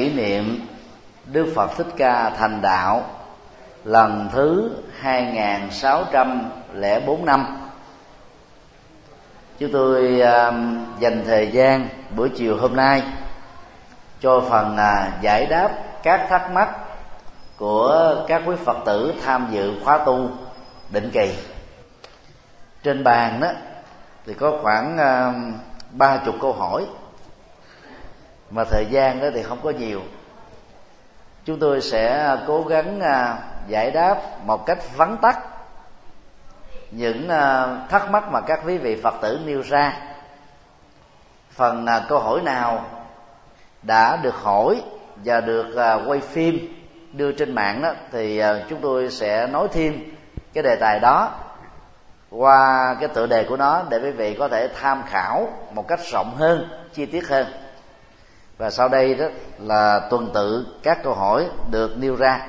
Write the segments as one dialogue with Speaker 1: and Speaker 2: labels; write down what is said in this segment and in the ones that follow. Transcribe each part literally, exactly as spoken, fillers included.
Speaker 1: kỷ niệm Đức Phật Thích Ca thành đạo lần thứ hai nghìn sáu trăm lẻ bốn năm. Chúng tôi uh, dành thời gian buổi chiều hôm nay cho phần uh, giải đáp các thắc mắc của các quý Phật tử tham dự khóa tu định kỳ. Trên bàn đó thì có khoảng ba uh, chục câu hỏi, mà thời gian đó thì không có nhiều. Chúng tôi sẽ cố gắng uh, giải đáp một cách vắn tắt những uh, thắc mắc mà các quý vị Phật tử nêu ra. Phần uh, câu hỏi nào đã được hỏi và được uh, quay phim đưa trên mạng đó thì uh, chúng tôi sẽ nói thêm cái đề tài đó qua cái tựa đề của nó để quý vị có thể tham khảo một cách rộng hơn, chi tiết hơn. Và sau đây đó là tuần tự các câu hỏi được nêu ra.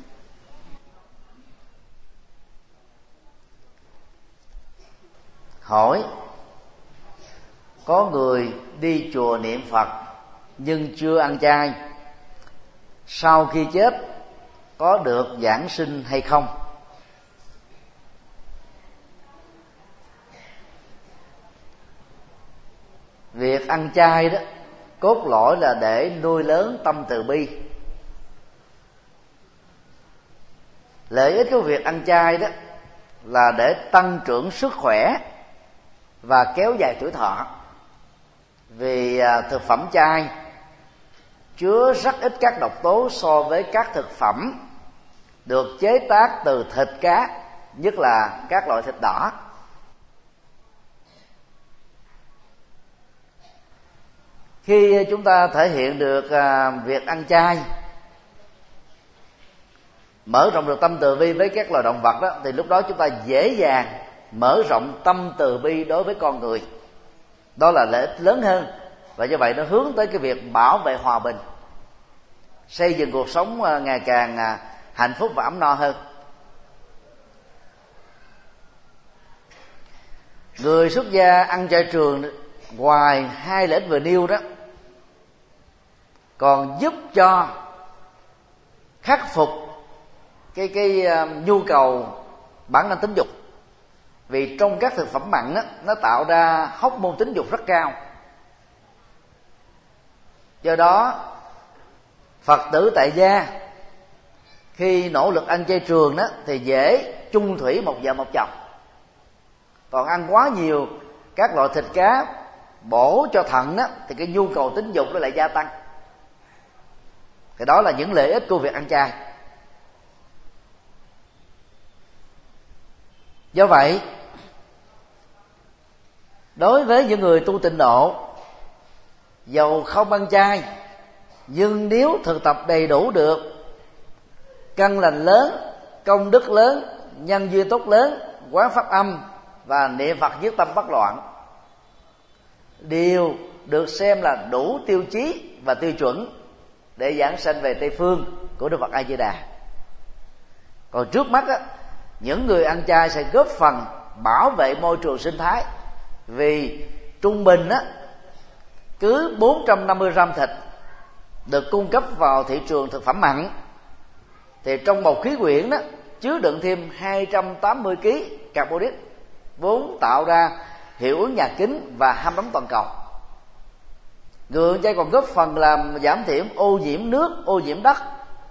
Speaker 1: Hỏi: có người đi chùa niệm Phật nhưng chưa ăn chay, sau khi chết có được giảng sinh hay không? Việc ăn chay đó cốt lõi là để nuôi lớn tâm từ bi. Lợi ích của việc ăn chay đó là để tăng trưởng sức khỏe và kéo dài tuổi thọ. Vì thực phẩm chay chứa rất ít các độc tố so với các thực phẩm được chế tác từ thịt cá, nhất là các loại thịt đỏ. Khi chúng ta thể hiện được việc ăn chay, mở rộng được tâm từ bi với các loài động vật đó, thì lúc đó chúng ta dễ dàng mở rộng tâm từ bi đối với con người. Đó là lợi ích lớn hơn, và như vậy nó hướng tới cái việc bảo vệ hòa bình, xây dựng cuộc sống ngày càng hạnh phúc và ấm no hơn. Người xuất gia ăn chay trường ngoài hai lợi ích vừa nêu đó còn giúp cho khắc phục cái cái nhu cầu bản năng tính dục. Vì trong các thực phẩm mặn đó, nó tạo ra hormone tính dục rất cao. Do đó Phật tử tại gia khi nỗ lực ăn chay trường đó thì dễ chung thủy một vợ một chồng. Còn ăn quá nhiều các loại thịt cá bổ cho thận đó thì cái nhu cầu tính dục nó lại gia tăng. Thì đó là những lợi ích của việc ăn chay. Do vậy, đối với những người tu tịnh độ, dầu không ăn chay, nhưng nếu thực tập đầy đủ được căn lành lớn, công đức lớn, nhân duyên tốt lớn, quán pháp âm và niệm Phật nhất tâm bất loạn, đều được xem là đủ tiêu chí và tiêu chuẩn để giảng sanh về Tây Phương của Đức Phật A Di Đà. Còn trước mắt á, những người ăn chay sẽ góp phần bảo vệ môi trường sinh thái. Vì trung bình á, cứ bốn trăm năm mươi gram thịt được cung cấp vào thị trường thực phẩm mặn thì trong bầu khí quyển đó chứa đựng thêm hai trăm tám mươi ki lô gam carbonic, vốn tạo ra hiệu ứng nhà kính và hâm nóng toàn cầu. Người ăn chay còn góp phần làm giảm thiểu ô nhiễm nước, ô nhiễm đất.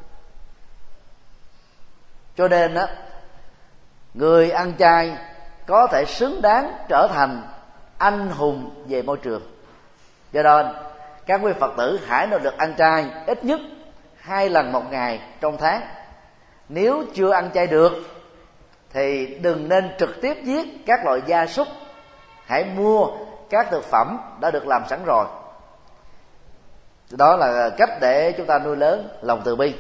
Speaker 1: Cho nên á, người ăn chay có thể xứng đáng trở thành anh hùng về môi trường. Do đó các quý Phật tử hãy nỗ lực ăn chay ít nhất hai lần một ngày trong tháng. Nếu chưa ăn chay được thì đừng nên trực tiếp giết các loại gia súc, hãy mua các thực phẩm đã được làm sẵn rồi. Đó là cách để chúng ta nuôi lớn lòng từ bi.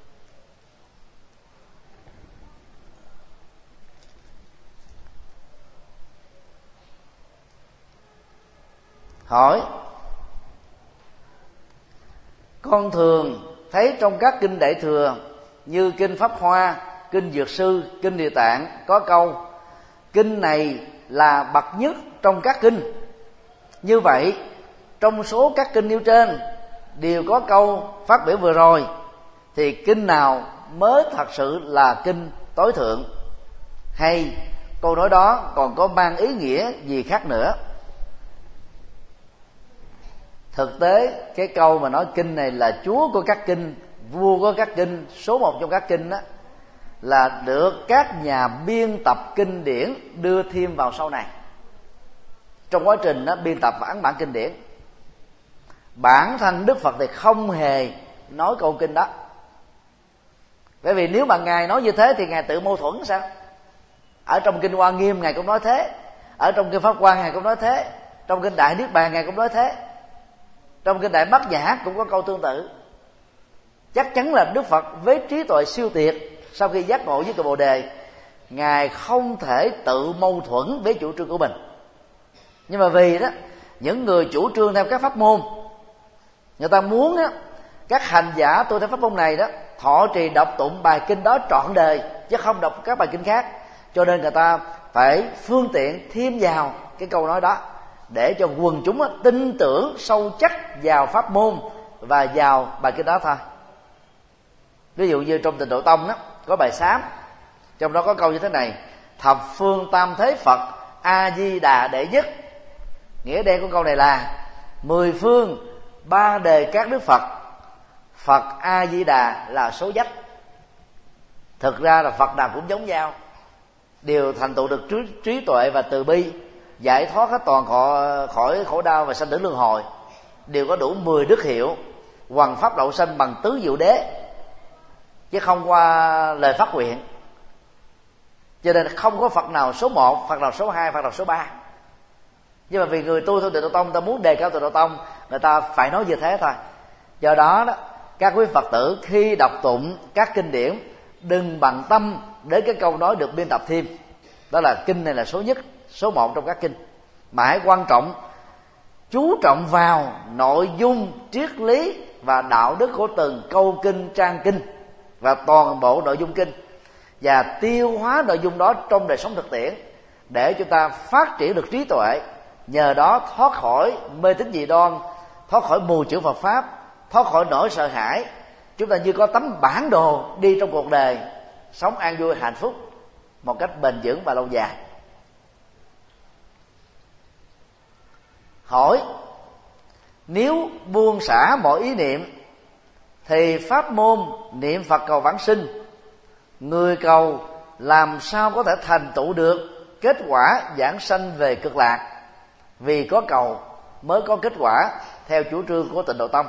Speaker 1: Hỏi: con thường thấy trong các kinh Đại Thừa như kinh Pháp Hoa, kinh Dược Sư, kinh Địa Tạng có câu kinh này là bậc nhất trong các kinh. Như vậy trong số các kinh nêu trên, đều có câu phát biểu vừa rồi, thì kinh nào mới thật sự là kinh tối thượng, hay câu nói đó còn có mang ý nghĩa gì khác nữa? Thực tế cái câu mà nói kinh này là chúa của các kinh, vua của các kinh, số một trong các kinh đó, là được các nhà biên tập kinh điển đưa thêm vào sau này trong quá trình đó biên tập và ấn bản kinh điển. Bản thân Đức Phật thì không hề nói câu kinh đó, bởi vì nếu mà ngài nói như thế thì ngài tự mâu thuẫn sao? Ở trong kinh Hoa Nghiêm ngài cũng nói thế, ở trong kinh Pháp Hoa ngài cũng nói thế, trong kinh Đại Niết Bàn ngài cũng nói thế, trong kinh Đại Bát Nhã cũng có câu tương tự. Chắc chắn là Đức Phật với trí tuệ siêu tuyệt, sau khi giác ngộ với Cội Bồ Đề, ngài không thể tự mâu thuẫn với chủ trương của mình. Nhưng mà vì đó những người chủ trương theo các pháp môn, người ta muốn á, các hành giả tu theo pháp môn này đó thọ trì đọc tụng bài kinh đó trọn đời, chứ không đọc các bài kinh khác, cho nên người ta phải phương tiện thêm vào cái câu nói đó để cho quần chúng á, tin tưởng sâu chắc vào pháp môn và vào bài kinh đó thôi. Ví dụ như trong Tịnh Độ Tông đó có bài sám, trong đó có câu như thế này: thập phương tam thế Phật A Di Đà đệ nhất. Nghĩa đen của câu này là mười phương ba đề các đức Phật, Phật A Di Đà là số dách. Thực ra là Phật nào cũng giống nhau, đều thành tựu được trí, trí tuệ và từ bi, giải thoát hết toàn khỏi, khỏi khổ đau và sanh tử luân hồi, đều có đủ mười đức hiệu, hoằng pháp đậu sanh bằng tứ diệu đế, chứ không qua lời phát nguyện. Cho nên không có Phật nào số một, Phật nào số hai, Phật nào số ba. Nhưng mà vì người tu theo Tịnh Độ Tông, ta muốn đề cao Tịnh Độ Tông, người ta phải nói như thế thôi. Do đó đó, các quý Phật tử khi đọc tụng các kinh điển đừng bận tâm đến cái câu nói được biên tập thêm, đó là kinh này là số nhất, số một trong các kinh, mà hãy quan trọng chú trọng vào nội dung, triết lý và đạo đức của từng câu kinh, trang kinh và toàn bộ nội dung kinh, và tiêu hóa nội dung đó trong đời sống thực tiễn, để chúng ta phát triển được trí tuệ, nhờ đó thoát khỏi mê tín dị đoan, thoát khỏi mù chữ Phật pháp, thoát khỏi nỗi sợ hãi. Chúng ta như có tấm bản đồ đi trong cuộc đời, sống an vui hạnh phúc một cách bền vững và lâu dài. Hỏi: nếu buông xả mọi ý niệm thì pháp môn niệm Phật cầu vãng sinh, người cầu làm sao có thể thành tựu được kết quả vãng sanh về cực lạc? Vì có cầu mới có kết quả theo chủ trương của Tịnh Độ Tông.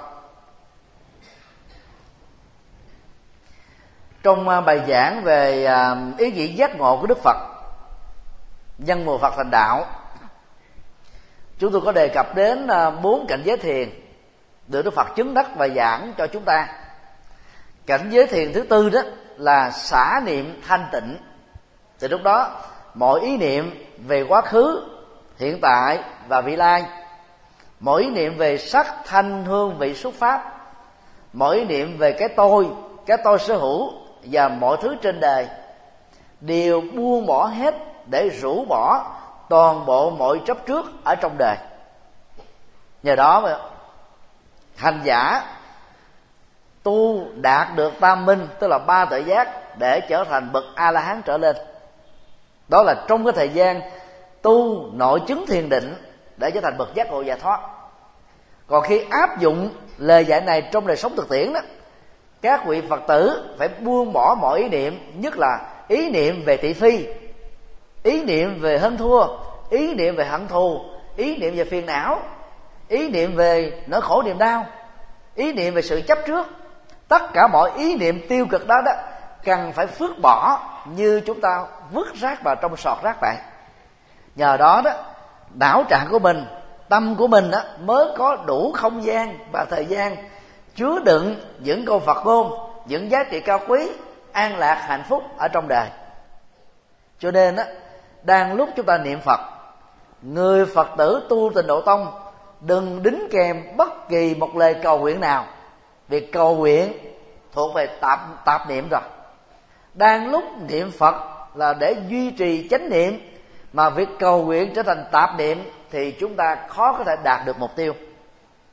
Speaker 1: Trong bài giảng về ý nghĩa giác ngộ của Đức Phật, nhân mùa Phật thành đạo, chúng tôi có đề cập đến bốn cảnh giới thiền được Đức Phật chứng đắc và giảng cho chúng ta. Cảnh giới thiền thứ tư đó là xả niệm thanh tịnh. Thì lúc đó mọi ý niệm về quá khứ, hiện tại và vị lai, mỗi ý niệm về sắc, thanh, hương, vị, xúc, pháp, mỗi ý niệm về cái tôi, cái tôi sở hữu và mọi thứ trên đời đều buông bỏ hết để rũ bỏ toàn bộ mọi chấp trước ở trong đời. Nhờ đó mà hành giả tu đạt được tam minh, tức là ba tuệ giác, để trở thành bậc A La Hán trở lên. Đó là trong cái thời gian tu nội chứng thiền định để trở thành bậc giác ngộ giải thoát. Còn khi áp dụng lời dạy này trong đời sống thực tiễn đó, các vị Phật tử phải buông bỏ mọi ý niệm, nhất là ý niệm về thị phi, ý niệm về hơn thua, ý niệm về hận thù, ý niệm về phiền não, ý niệm về nỗi khổ niềm đau, ý niệm về sự chấp trước. Tất cả mọi ý niệm tiêu cực đó đó cần phải phước bỏ, như chúng ta vứt rác vào trong sọt rác vậy. Nhờ đó đó, não trạng của mình, tâm của mình đó mới có đủ không gian và thời gian chứa đựng những câu Phật ngôn, những giá trị cao quý, an lạc, hạnh phúc ở trong đời. Cho nên đó, đang lúc chúng ta niệm Phật, người Phật tử tu Tịnh Độ Tông đừng đính kèm bất kỳ một lời cầu nguyện nào. Việc cầu nguyện thuộc về tạp, tạp niệm rồi. Đang lúc niệm Phật là để duy trì chánh niệm, mà việc cầu nguyện trở thành tạp niệm thì chúng ta khó có thể đạt được mục tiêu.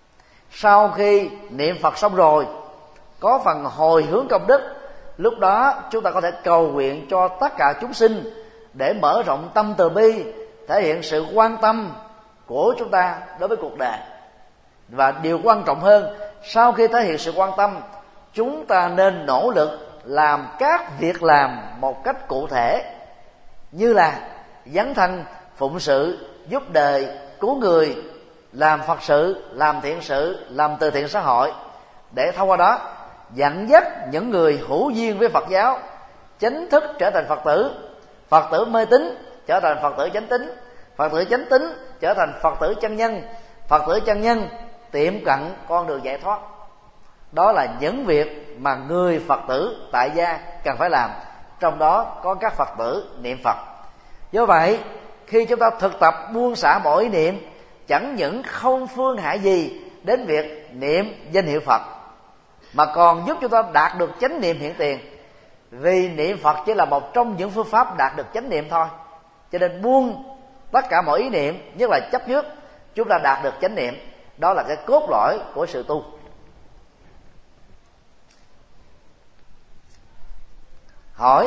Speaker 1: Sau khi niệm Phật xong rồi, có phần hồi hướng công đức, lúc đó chúng ta có thể cầu nguyện cho tất cả chúng sinh để mở rộng tâm từ bi, thể hiện sự quan tâm của chúng ta đối với cuộc đời. Và điều quan trọng hơn, sau khi thể hiện sự quan tâm, chúng ta nên nỗ lực làm các việc làm một cách cụ thể, như là dấn thân phụng sự, giúp đời, cứu người, làm Phật sự, làm thiện sự, làm từ thiện xã hội, để thông qua đó dẫn dắt những người hữu duyên với Phật giáo chính thức trở thành Phật tử, Phật tử mê tín trở thành Phật tử chánh tín, Phật tử chánh tín trở thành Phật tử chân nhân, Phật tử chân nhân tiệm cận con đường giải thoát. Đó là những việc mà người Phật tử tại gia cần phải làm, trong đó có các Phật tử niệm Phật. Do vậy, khi chúng ta thực tập buông xả mọi ý niệm, chẳng những không phương hại gì đến việc niệm danh hiệu Phật, mà còn giúp chúng ta đạt được chánh niệm hiện tiền. Vì niệm Phật chỉ là một trong những phương pháp đạt được chánh niệm thôi, cho nên buông tất cả mọi ý niệm, nhất là chấp trước, chúng ta đạt được chánh niệm. Đó là cái cốt lõi của sự tu. Hỏi: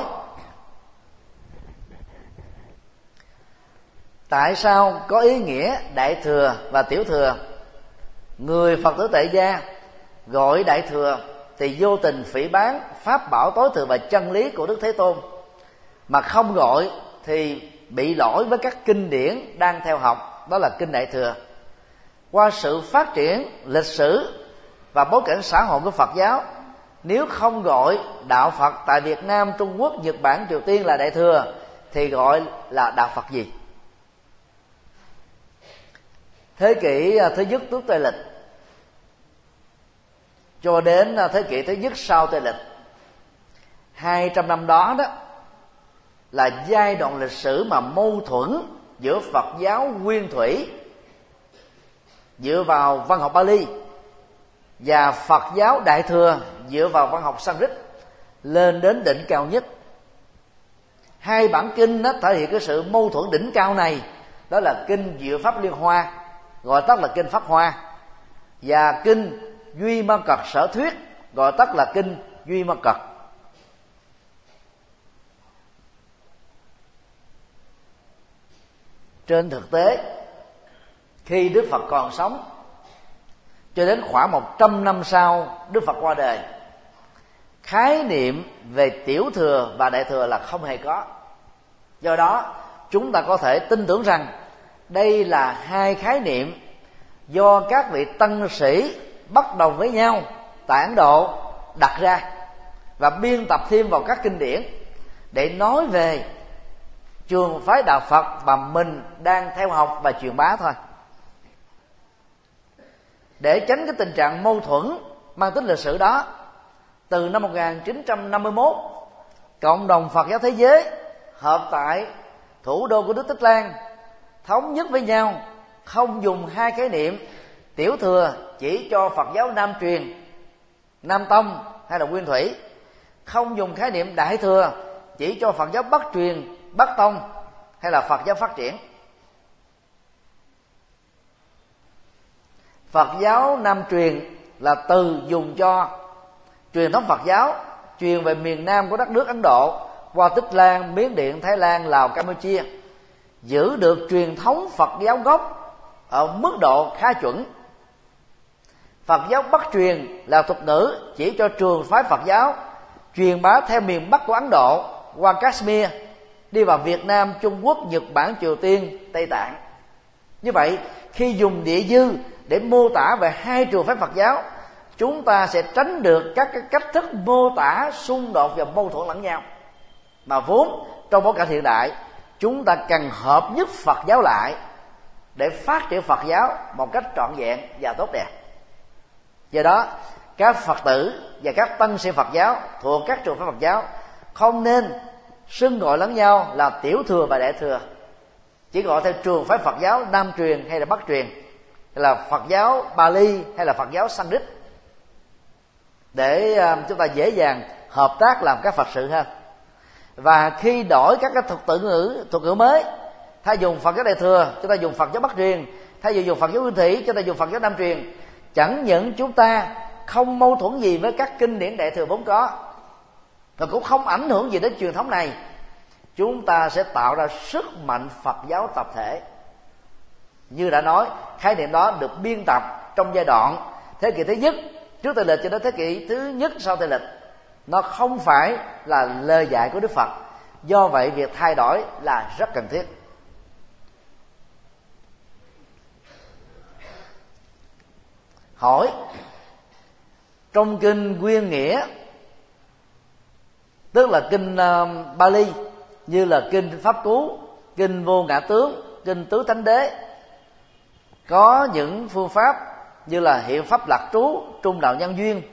Speaker 1: tại sao có ý nghĩa đại thừa và tiểu thừa? Người Phật tử tại gia gọi đại thừa thì vô tình phỉ báng pháp bảo tối thượng và chân lý của Đức Thế Tôn, mà không gọi thì bị lỗi với các kinh điển đang theo học, đó là kinh đại thừa. Qua sự phát triển lịch sử và bối cảnh xã hội của Phật giáo, nếu không gọi đạo Phật tại Việt Nam, Trung Quốc, Nhật Bản, Triều Tiên là đại thừa, thì gọi là đạo Phật gì? Thế kỷ thứ nhất trước Tây lịch cho đến thế kỷ thứ nhất sau Tây lịch, hai trăm năm đó đó là giai đoạn lịch sử mà mâu thuẫn giữa Phật giáo nguyên thủy dựa vào văn học Pali và Phật giáo đại thừa dựa vào văn học Sanskrit lên đến đỉnh cao nhất. Hai bản kinh đó thể hiện cái sự mâu thuẫn đỉnh cao này, đó là kinh Diệu Pháp Liên Hoa, gọi tắt là kinh Pháp Hoa, và kinh Duy Ma Cật Sở Thuyết, gọi tắt là kinh Duy Ma Cật. Trên thực tế, khi Đức Phật còn sống, cho đến khoảng một trăm năm sau Đức Phật qua đời, khái niệm về tiểu thừa và đại thừa là không hề có. Do đó, chúng ta có thể tin tưởng rằng đây là hai khái niệm do các vị tăng sĩ bất đồng với nhau tại Ấn Độ đặt ra và biên tập thêm vào các kinh điển để nói về trường phái đạo Phật mà mình đang theo học và truyền bá thôi. Để tránh cái tình trạng mâu thuẫn mang tính lịch sử đó, từ năm một nghìn chín trăm năm mươi mốt, cộng đồng Phật giáo thế giới họp tại thủ đô của nước Tích Lan thống nhất với nhau không dùng hai khái niệm tiểu thừa chỉ cho Phật giáo Nam truyền, Nam tông hay là Nguyên thủy, không dùng khái niệm đại thừa chỉ cho Phật giáo Bắc truyền, Bắc tông hay là Phật giáo phát triển. Phật giáo Nam truyền là từ dùng cho truyền thống Phật giáo truyền về miền Nam của đất nước Ấn Độ qua Tích Lan, Miến Điện, Thái Lan, Lào, Campuchia, giữ được truyền thống Phật giáo gốc ở mức độ khá chuẩn. Phật giáo Bắc truyền là thuật ngữ chỉ cho trường phái Phật giáo truyền bá theo miền Bắc của Ấn Độ qua Kashmir đi vào Việt Nam, Trung Quốc, Nhật Bản, Triều Tiên, Tây Tạng. Như vậy, khi dùng địa dư để mô tả về hai trường phái Phật giáo, chúng ta sẽ tránh được các cái cách thức mô tả xung đột và mâu thuẫn lẫn nhau, mà vốn trong bối cảnh hiện đại chúng ta cần hợp nhất Phật giáo lại để phát triển Phật giáo một cách trọn vẹn và tốt đẹp. Do đó, các Phật tử và các tăng sĩ Phật giáo thuộc các trường phái Phật giáo không nên xưng gọi lẫn nhau là tiểu thừa và đại thừa, chỉ gọi theo trường phái Phật giáo Nam truyền hay là Bắc truyền, hay là Phật giáo Pali hay là Phật giáo Sanskrit, để chúng ta dễ dàng hợp tác làm các Phật sự hơn. Và khi đổi các cái thuật tự ngữ, thuật ngữ mới, thay dùng Phật giáo đại thừa chúng ta dùng Phật giáo Bắc truyền, thay vì dùng Phật giáo Nguyên thủy chúng ta dùng Phật giáo Nam truyền, chẳng những chúng ta không mâu thuẫn gì với các kinh điển Đại Thừa vốn có, và cũng không ảnh hưởng gì đến truyền thống này, chúng ta sẽ tạo ra sức mạnh Phật giáo tập thể. Như đã nói, khái niệm đó được biên tập trong giai đoạn thế kỷ thứ nhất trước Tây lịch cho đến thế kỷ thứ nhất sau Tây lịch. Nó không phải là lời dạy của Đức Phật, do vậy việc thay đổi là rất cần thiết. Hỏi: trong kinh Nguyên Nghĩa, tức là kinh uh, Bali, như là kinh Pháp Cú, kinh Vô Ngã Tướng, kinh Tứ Thánh Đế, có những phương pháp như là hiệu pháp lạc trú, trung đạo nhân duyên.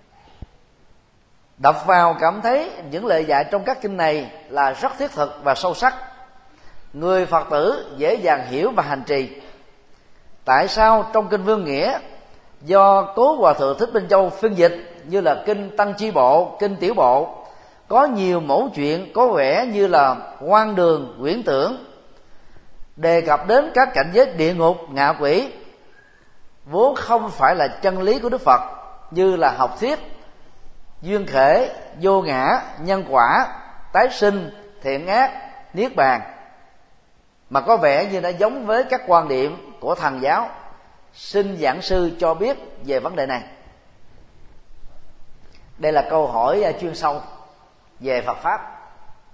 Speaker 1: Đọc vào cảm thấy những lời dạy trong các kinh này là rất thiết thực và sâu sắc, người Phật tử dễ dàng hiểu và hành trì. Tại sao trong kinh Vương Nghĩa do Cố Hòa Thượng Thích Minh Châu phiên dịch, như là kinh Tăng Chi Bộ, kinh Tiểu Bộ, có nhiều mẫu chuyện có vẻ như là hoang đường, huyễn tưởng, đề cập đến các cảnh giới địa ngục, ngạ quỷ, vốn không phải là chân lý của Đức Phật, như là học thuyết duyên khể, vô ngã, nhân quả, tái sinh, thiện ác, niết bàn, mà có vẻ như nó giống với các quan điểm của thần giáo. Xin giảng sư cho biết về vấn đề này. Đây là câu hỏi chuyên sâu về Phật Pháp.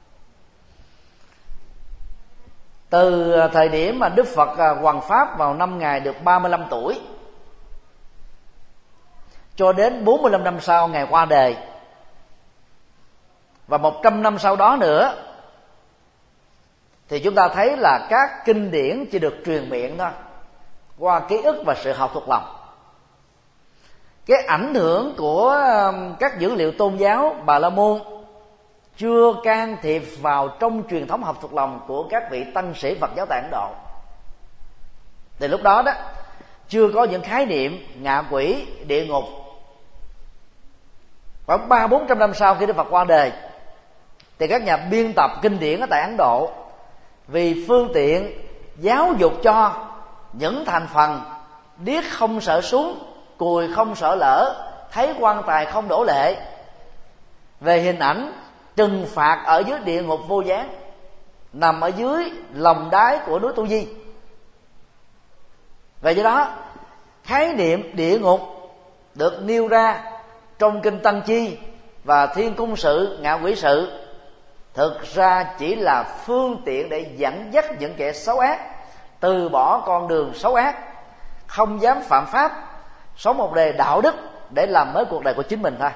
Speaker 1: Từ thời điểm mà Đức Phật hoằng pháp vào năm Ngài được ba mươi lăm tuổi cho đến bốn mươi lăm năm sau Ngài qua đời, và một trăm năm sau đó nữa, thì chúng ta thấy là các kinh điển chỉ được truyền miệng thôi, qua ký ức và sự học thuộc lòng. Cái ảnh hưởng của các dữ liệu tôn giáo Bà La Môn chưa can thiệp vào trong truyền thống học thuộc lòng của các vị tăng sĩ Phật giáo tại Ấn Độ. Từ lúc đó đó chưa có những khái niệm ngạ quỷ, địa ngục. Khoảng ba bốn trăm năm sau khi Đức Phật qua đời, thì các nhà biên tập kinh điển ở tại Ấn Độ, vì phương tiện giáo dục cho những thành phần điếc không sợ súng, cùi không sợ lỡ, thấy quan tài không đổ lệ, về hình ảnh trừng phạt ở dưới địa ngục vô gián, nằm ở dưới lòng đáy của núi Tu Di. Vậy do đó, khái niệm địa ngục được nêu ra trong kinh Tăng Chi và Thiên Cung Sự, Ngạ Quỷ Sự thực ra chỉ là phương tiện để dẫn dắt những kẻ xấu ác từ bỏ con đường xấu ác, không dám phạm pháp, sống một đời đạo đức để làm mới cuộc đời của chính mình thôi.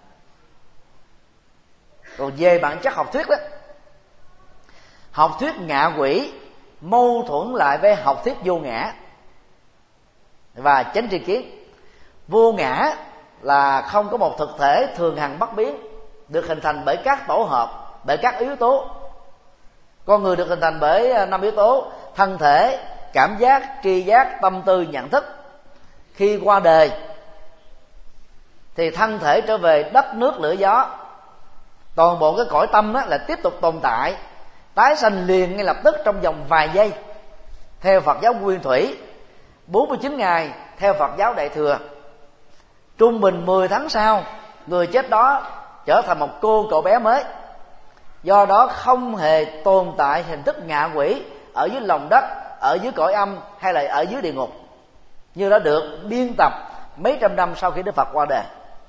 Speaker 1: Còn về bản chất học thuyết đó, học thuyết ngạ quỷ mâu thuẫn lại với học thuyết vô ngã và chánh tri kiến. Vô ngã là không có một thực thể thường hằng bất biến, được hình thành bởi các tổ hợp, bởi các yếu tố. Con người được hình thành bởi năm yếu tố: thân thể, cảm giác, tri giác, tâm tư, nhận thức. Khi qua đời thì thân thể trở về đất nước lửa gió, toàn bộ cái cõi tâm đó là tiếp tục tồn tại, tái sanh liền ngay lập tức trong vòng vài giây theo Phật giáo Nguyên Thủy, bốn mươi chín ngày theo Phật giáo Đại Thừa. Trung bình mười tháng sau, người chết đó trở thành một cô cậu bé mới. Do đó không hề tồn tại hình thức ngạ quỷ ở dưới lòng đất, ở dưới cõi âm hay là ở dưới địa ngục, như đã được biên tập mấy trăm năm sau khi Đức Phật qua đời.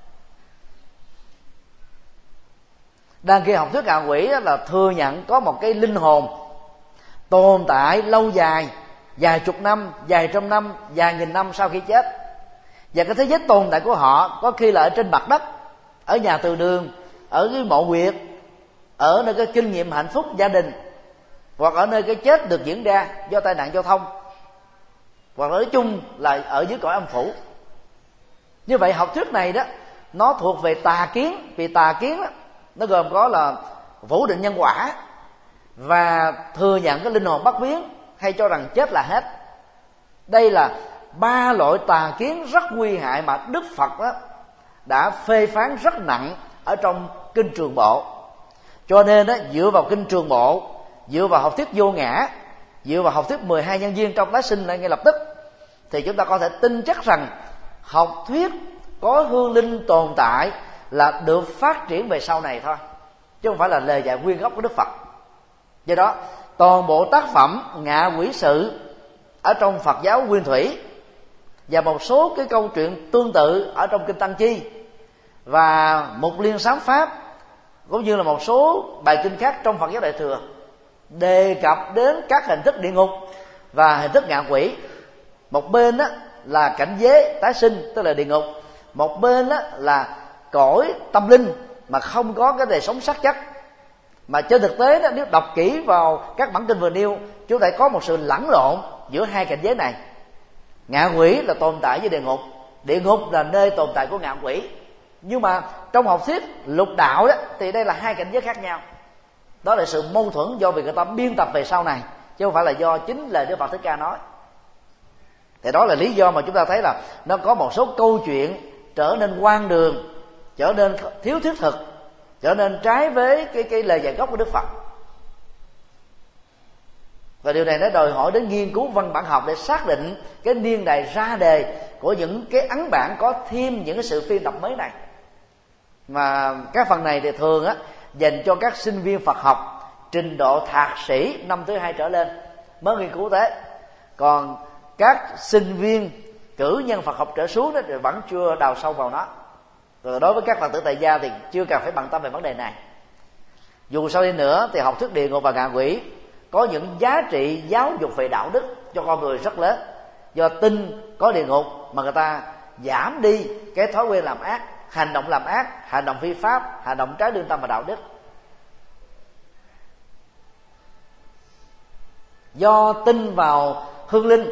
Speaker 1: Đang khi học thuyết ngạ quỷ là thừa nhận có một cái linh hồn tồn tại lâu dài, vài chục năm, vài trăm năm, vài nghìn năm sau khi chết, và cái thế giới tồn tại của họ có khi là ở trên mặt đất, ở nhà từ đường, ở cái mộ huyệt, ở nơi cái kinh nghiệm hạnh phúc gia đình, hoặc ở nơi cái chết được diễn ra do tai nạn giao thông, hoặc nói chung là ở dưới cõi âm phủ. Như vậy học thuyết này đó nó thuộc về tà kiến, vì tà kiến đó, nó gồm có là phủ định nhân quả và thừa nhận cái linh hồn bất biến, hay cho rằng chết là hết. Đây là ba loại tà kiến rất nguy hại mà Đức Phật đó đã phê phán rất nặng ở trong kinh Trường Bộ. Cho nên đó, dựa vào kinh Trường Bộ, dựa vào học thuyết vô ngã, dựa vào học thuyết mười hai nhân duyên trong tái sinh lại ngay lập tức, thì chúng ta có thể tin chắc rằng học thuyết có hương linh tồn tại là được phát triển về sau này thôi, chứ không phải là lời dạy nguyên gốc của Đức Phật. Do đó toàn bộ tác phẩm Ngạ Quỷ Sự ở trong Phật giáo Nguyên Thủy và một số cái câu chuyện tương tự ở trong kinh Tăng Chi và Mục Liên Sám Pháp cũng như là một số bài kinh khác trong Phật giáo Đại Thừa đề cập đến các hình thức địa ngục và hình thức ngạ quỷ. Một bên đó là cảnh giới tái sinh, tức là địa ngục; một bên đó là cõi tâm linh mà không có cái đời sống xác chất. Mà trên thực tế đó, nếu đọc kỹ vào các bản kinh vừa nêu, chúng ta có một sự lẫn lộn giữa hai cảnh giới này. Ngạ quỷ là tồn tại với địa ngục, địa ngục là nơi tồn tại của ngạ quỷ. Nhưng mà trong học thuyết lục đạo đó, thì đây là hai cảnh giới khác nhau. Đó là sự mâu thuẫn do việc người ta biên tập về sau này, chứ không phải là do chính lời Đức Phật Thích Ca nói. Thì đó là lý do mà chúng ta thấy là nó có một số câu chuyện trở nên hoang đường, trở nên thiếu thiết thực, trở nên trái với cái, cái lời dạy gốc của Đức Phật. Và điều này nó đòi hỏi đến nghiên cứu văn bản học để xác định cái niên đại ra đề của những cái ấn bản có thêm những cái sự phiên tập mới này. Mà các phần này thì thường á dành cho các sinh viên Phật học trình độ thạc sĩ năm thứ hai trở lên mới nghiên cứu thế. Còn các sinh viên cử nhân Phật học trở xuống đó thì vẫn chưa đào sâu vào nó. Rồi đối với các Phật tử tại gia thì chưa cần phải bận tâm về vấn đề này. Dù sao đi nữa thì học thuyết địa ngục và ngạ quỷ có những giá trị giáo dục về đạo đức cho con người rất lớn. Do tin có địa ngục mà người ta giảm đi cái thói quen làm ác, hành động làm ác, hành động phi pháp, hành động trái lương tâm và đạo đức. Do tin vào hương linh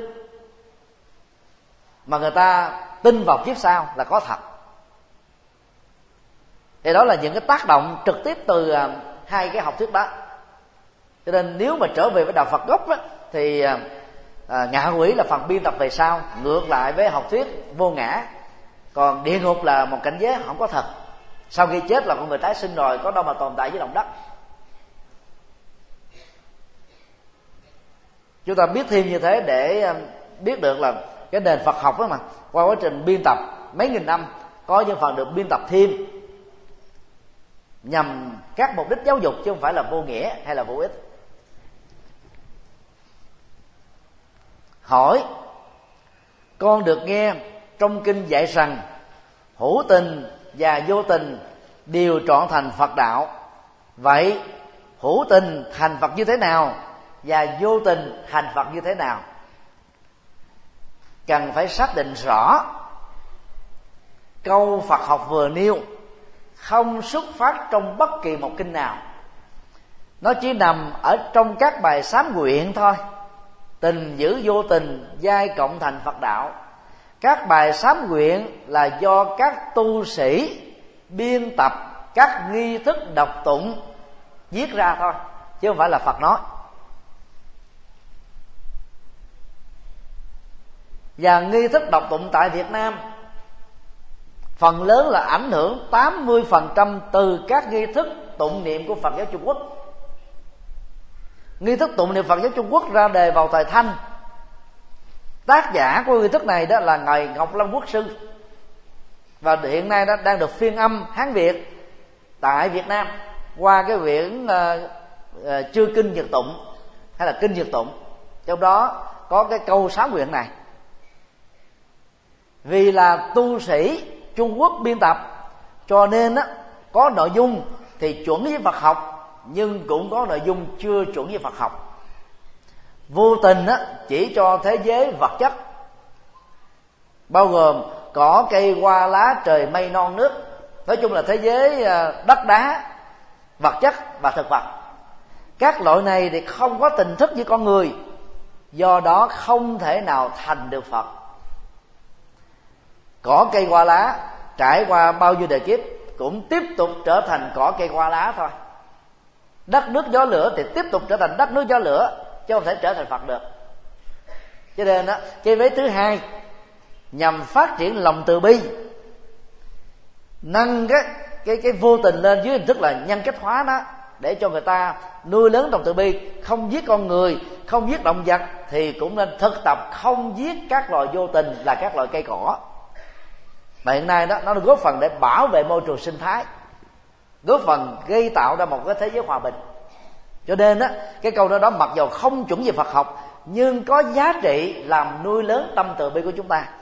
Speaker 1: mà người ta tin vào kiếp sau là có thật. Thì đó là những cái tác động trực tiếp từ uh, hai cái học thuyết đó. Cho nên nếu mà trở về với đạo Phật gốc đó, thì uh, ngạ quỷ là phần biên tập về sau, ngược lại với học thuyết vô ngã. Còn địa ngục là một cảnh giới không có thật, sau khi chết là con người tái sinh rồi, có đâu mà tồn tại với lòng đất. Chúng ta biết thêm như thế để uh, biết được là cái nền Phật học đó mà qua quá trình biên tập mấy nghìn năm có những phần được biên tập thêm nhằm các mục đích giáo dục, chứ không phải là vô nghĩa hay là vô ích. Hỏi: con được nghe trong kinh dạy rằng hữu tình và vô tình đều trọn thành Phật đạo. Vậy hữu tình thành Phật như thế nào và vô tình thành Phật như thế nào? Cần phải xác định rõ. Câu Phật học vừa nêu không xuất phát trong bất kỳ một kinh nào, nó chỉ nằm ở trong các bài sám nguyện thôi. Tình giữ vô tình, giai cộng thành Phật đạo. Các bài sám nguyện là do các tu sĩ biên tập các nghi thức đọc tụng viết ra thôi, chứ không phải là Phật nói. Và nghi thức đọc tụng tại Việt Nam phần lớn là ảnh hưởng tám mươi phần trăm từ các nghi thức tụng niệm của Phật giáo Trung Quốc. Nghi thức tụng niệm Phật giáo Trung Quốc ra đề vào thời Thanh. Tác giả của nghi thức này đó là ngài Ngọc Lâm Quốc Sư, và hiện nay đó đang được phiên âm Hán Việt tại Việt Nam qua cái quyển uh, uh, Chư Kinh Nhật Tụng hay là Kinh Nhật Tụng. Trong đó có cái câu sám nguyện này. Vì là tu sĩ Trung Quốc biên tập, cho nên á, có nội dung thì chuẩn với Phật học, nhưng cũng có nội dung chưa chuẩn với Phật học. Vô tình á, chỉ cho thế giới vật chất, bao gồm cỏ cây hoa lá trời mây non nước, nói chung là thế giới đất đá, vật chất và thực vật. Các loại này thì không có tình thức với con người, do đó không thể nào thành được Phật. Cỏ cây hoa lá trải qua bao nhiêu đời kiếp cũng tiếp tục trở thành cỏ cây hoa lá thôi. Đất nước gió lửa thì tiếp tục trở thành đất nước gió lửa, chứ không thể trở thành Phật được. Cho nên đó, cái vế thứ hai nhằm phát triển lòng từ bi, nâng cái cái cái vô tình lên dưới hình thức là nhân cách hóa nó, để cho người ta nuôi lớn lòng từ bi, không giết con người, không giết động vật, thì cũng nên thực tập không giết các loài vô tình là các loài cây cỏ. mà hiện nay đó nó góp phần để bảo vệ môi trường sinh thái, góp phần gây tạo ra một cái thế giới hòa bình. Cho nên đó, cái câu nói đó mặc dù không chuẩn về Phật học nhưng có giá trị làm nuôi lớn tâm từ bi của chúng ta.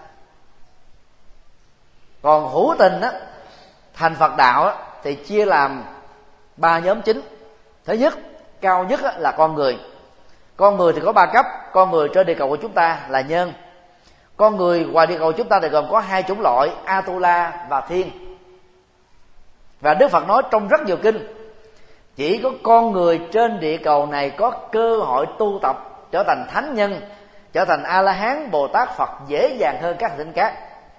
Speaker 1: Còn hữu tình đó, thành Phật đạo đó, thì chia làm ba nhóm chính. Thứ nhất, cao nhất là con người. Con người thì có ba cấp. Con người trên địa cầu của chúng ta là nhân. Con người ngoài địa cầu của chúng ta thì gồm có hai chủng loại, Atula và Thiên. Và Đức Phật nói trong rất nhiều kinh, chỉ có con người trên địa cầu này có cơ hội tu tập trở thành thánh nhân, trở thành A-la-hán, Bồ Tát, Phật dễ dàng hơn các hành tinh khác.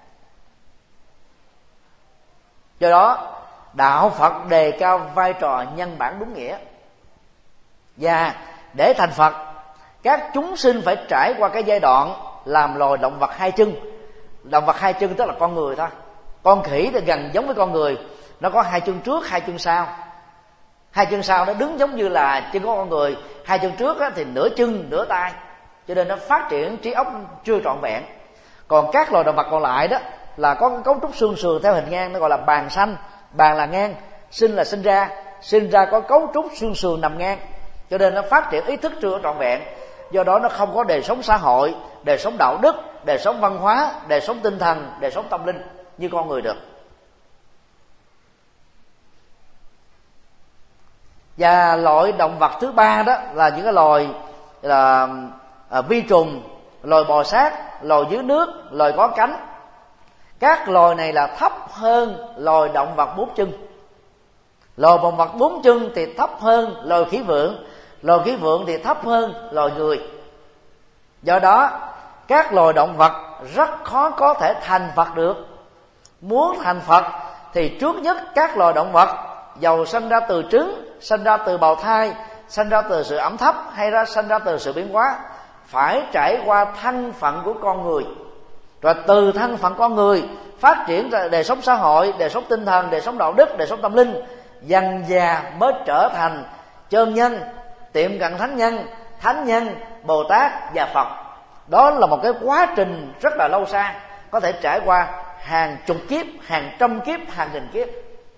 Speaker 1: Do đó đạo Phật đề cao vai trò nhân bản đúng nghĩa. Và để thành Phật, các chúng sinh phải trải qua cái giai đoạn làm loài động vật hai chân. Động vật hai chân tức là con người thôi. Con khỉ thì gần giống với con người, nó có hai chân trước, hai chân sau. Hai chân sau nó đứng giống như là chân của con người, hai chân trước thì nửa chân nửa tay, cho nên nó phát triển trí óc chưa trọn vẹn. Còn các loài động vật còn lại đó là có cấu trúc xương sườn theo hình ngang, nó gọi là bàn sanh. Bàn là ngang, sinh là sinh ra, sinh ra có cấu trúc xương sườn nằm ngang, cho nên nó phát triển ý thức chưa trọn vẹn. Do đó nó không có đời sống xã hội, đời sống đạo đức, đời sống văn hóa, đời sống tinh thần, đời sống tâm linh như con người được. Và loại động vật thứ ba đó là những cái loài là à, vi trùng, loài bò sát, loài dưới nước, loài có cánh. Các loài này là thấp hơn loài động vật bốn chân. Loài động vật bốn chân thì thấp hơn loài khỉ vượn, loài khỉ vượn thì thấp hơn loài người. Do đó các loài động vật rất khó có thể thành Phật được. Muốn thành Phật thì trước nhất các loài động vật dầu sinh ra từ trứng, sinh ra từ bào thai, sinh ra từ sự ẩm thấp hay ra sinh ra từ sự biến hóa, phải trải qua thân phận của con người. Rồi từ thân phận con người phát triển ra đời sống xã hội, đời sống tinh thần, đời sống đạo đức, đời sống tâm linh, dần dà mới trở thành chân nhân, tiệm cận thánh nhân, thánh nhân, Bồ Tát và Phật. Đó là một cái quá trình rất là lâu xa, có thể trải qua hàng chục kiếp, hàng trăm kiếp, hàng nghìn kiếp.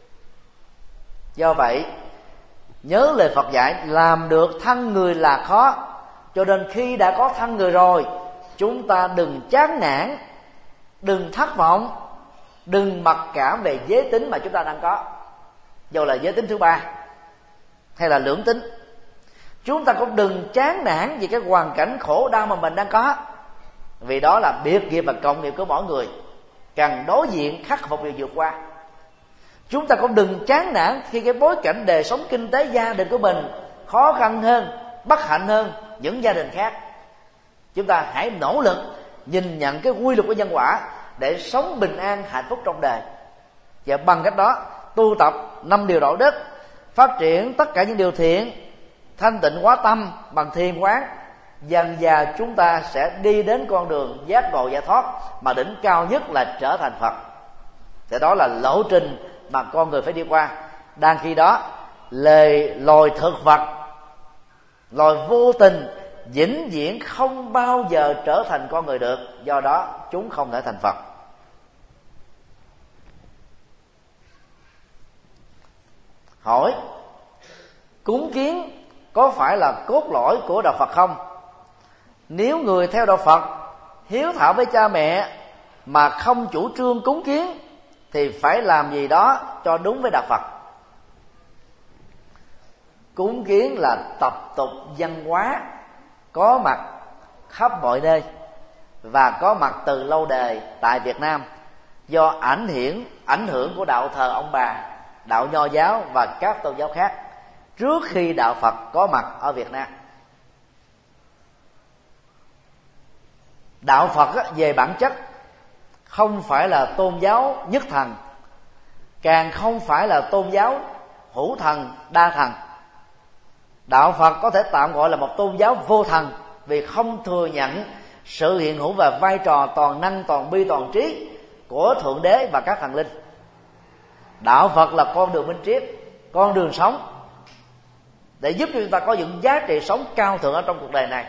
Speaker 1: Do vậy nhớ lời Phật dạy, làm được thân người là khó. Cho nên khi đã có thân người rồi, chúng ta đừng chán nản, đừng thất vọng, đừng mặc cảm về giới tính mà chúng ta đang có, dù là giới tính thứ ba hay là lưỡng tính. Chúng ta cũng đừng chán nản vì cái hoàn cảnh khổ đau mà mình đang có, vì đó là biệt nghiệp và cộng nghiệp của mỗi người, cần đối diện khắc phục và vượt qua. Chúng ta cũng đừng chán nản khi cái bối cảnh đời sống kinh tế gia đình của mình khó khăn hơn, bất hạnh hơn những gia đình khác. Chúng ta hãy nỗ lực nhìn nhận cái quy luật của nhân quả để sống bình an hạnh phúc trong đời, và bằng cách đó tu tập năm điều đạo đức, phát triển tất cả những điều thiện, thanh tịnh hóa tâm bằng thiền quán. Dần dà chúng ta sẽ đi đến con đường giác ngộ giải thoát, mà đỉnh cao nhất là trở thành Phật. Thì đó là lộ trình mà con người phải đi qua. Đang khi đó lời loài thực vật, loài vô tình vĩnh viễn không bao giờ trở thành con người được, do đó chúng không thể thành Phật. Hỏi: cúng kiến có phải là cốt lõi của đạo Phật không? Nếu người theo đạo Phật hiếu thảo với cha mẹ mà không chủ trương cúng kiến thì phải làm gì đó cho đúng với đạo Phật. Cúng kiến là tập tục văn hóa có mặt khắp mọi nơi và có mặt từ lâu đời tại Việt Nam, do ảnh hưởng ảnh hưởng của đạo thờ ông bà, đạo Nho giáo và các tôn giáo khác trước khi đạo Phật có mặt ở Việt Nam. Đạo Phật về bản chất không phải là tôn giáo nhất thần, càng không phải là tôn giáo hữu thần đa thần. Đạo Phật có thể tạm gọi là một tôn giáo vô thần, vì không thừa nhận sự hiện hữu và vai trò toàn năng, toàn bi, toàn trí của Thượng Đế và các thần linh. Đạo Phật là con đường minh triết, con đường sống để giúp cho chúng ta có những giá trị sống cao thượng ở trong cuộc đời này.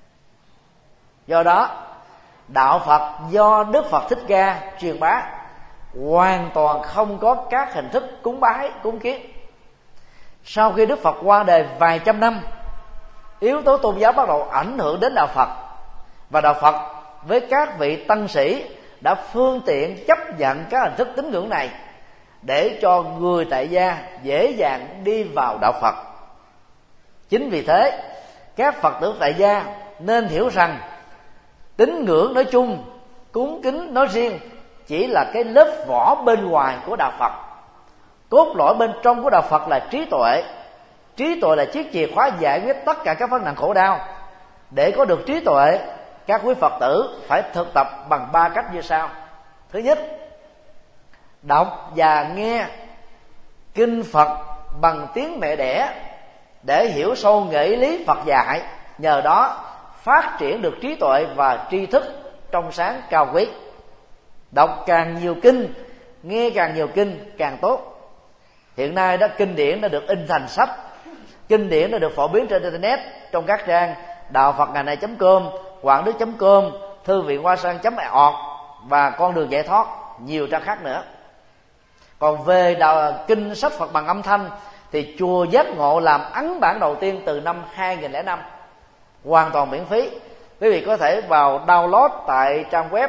Speaker 1: Do đó đạo Phật do Đức Phật Thích Ca truyền bá hoàn toàn không có các hình thức cúng bái, cúng kiến. Sau khi Đức Phật qua đời vài trăm năm, yếu tố tôn giáo bắt đầu ảnh hưởng đến đạo Phật, và đạo Phật với các vị tăng sĩ đã phương tiện chấp nhận các hình thức tín ngưỡng này để cho người tại gia dễ dàng đi vào đạo Phật. Chính vì thế, các Phật tử tại gia nên hiểu rằng tín ngưỡng nói chung, cúng kính nói riêng chỉ là cái lớp vỏ bên ngoài của đạo Phật. Cốt lõi bên trong của đạo Phật là trí tuệ. Trí tuệ là chiếc chìa khóa giải quyết tất cả các vấn nạn khổ đau. Để có được trí tuệ, các quý Phật tử phải thực tập bằng ba cách như sau. Thứ nhất, đọc và nghe kinh Phật bằng tiếng mẹ đẻ để hiểu sâu nghĩa lý Phật dạy, nhờ đó phát triển được trí tuệ và tri thức trong sáng cao quý. Đọc càng nhiều kinh, nghe càng nhiều kinh càng tốt. Hiện nay đó, kinh điển đã được in thành sách, kinh điển đã được phổ biến trên internet trong các trang đạo Phật ngày nay chấm com, quảng đức chấm com, thư viện hoa sang chấm org và con đường giải thoát, nhiều trang khác nữa. Còn về đạo kinh sách Phật bằng âm thanh thì chùa Giác Ngộ làm ấn bản đầu tiên từ năm hai nghìn lẻ năm, hoàn toàn miễn phí. Quý vị có thể vào download tại trang web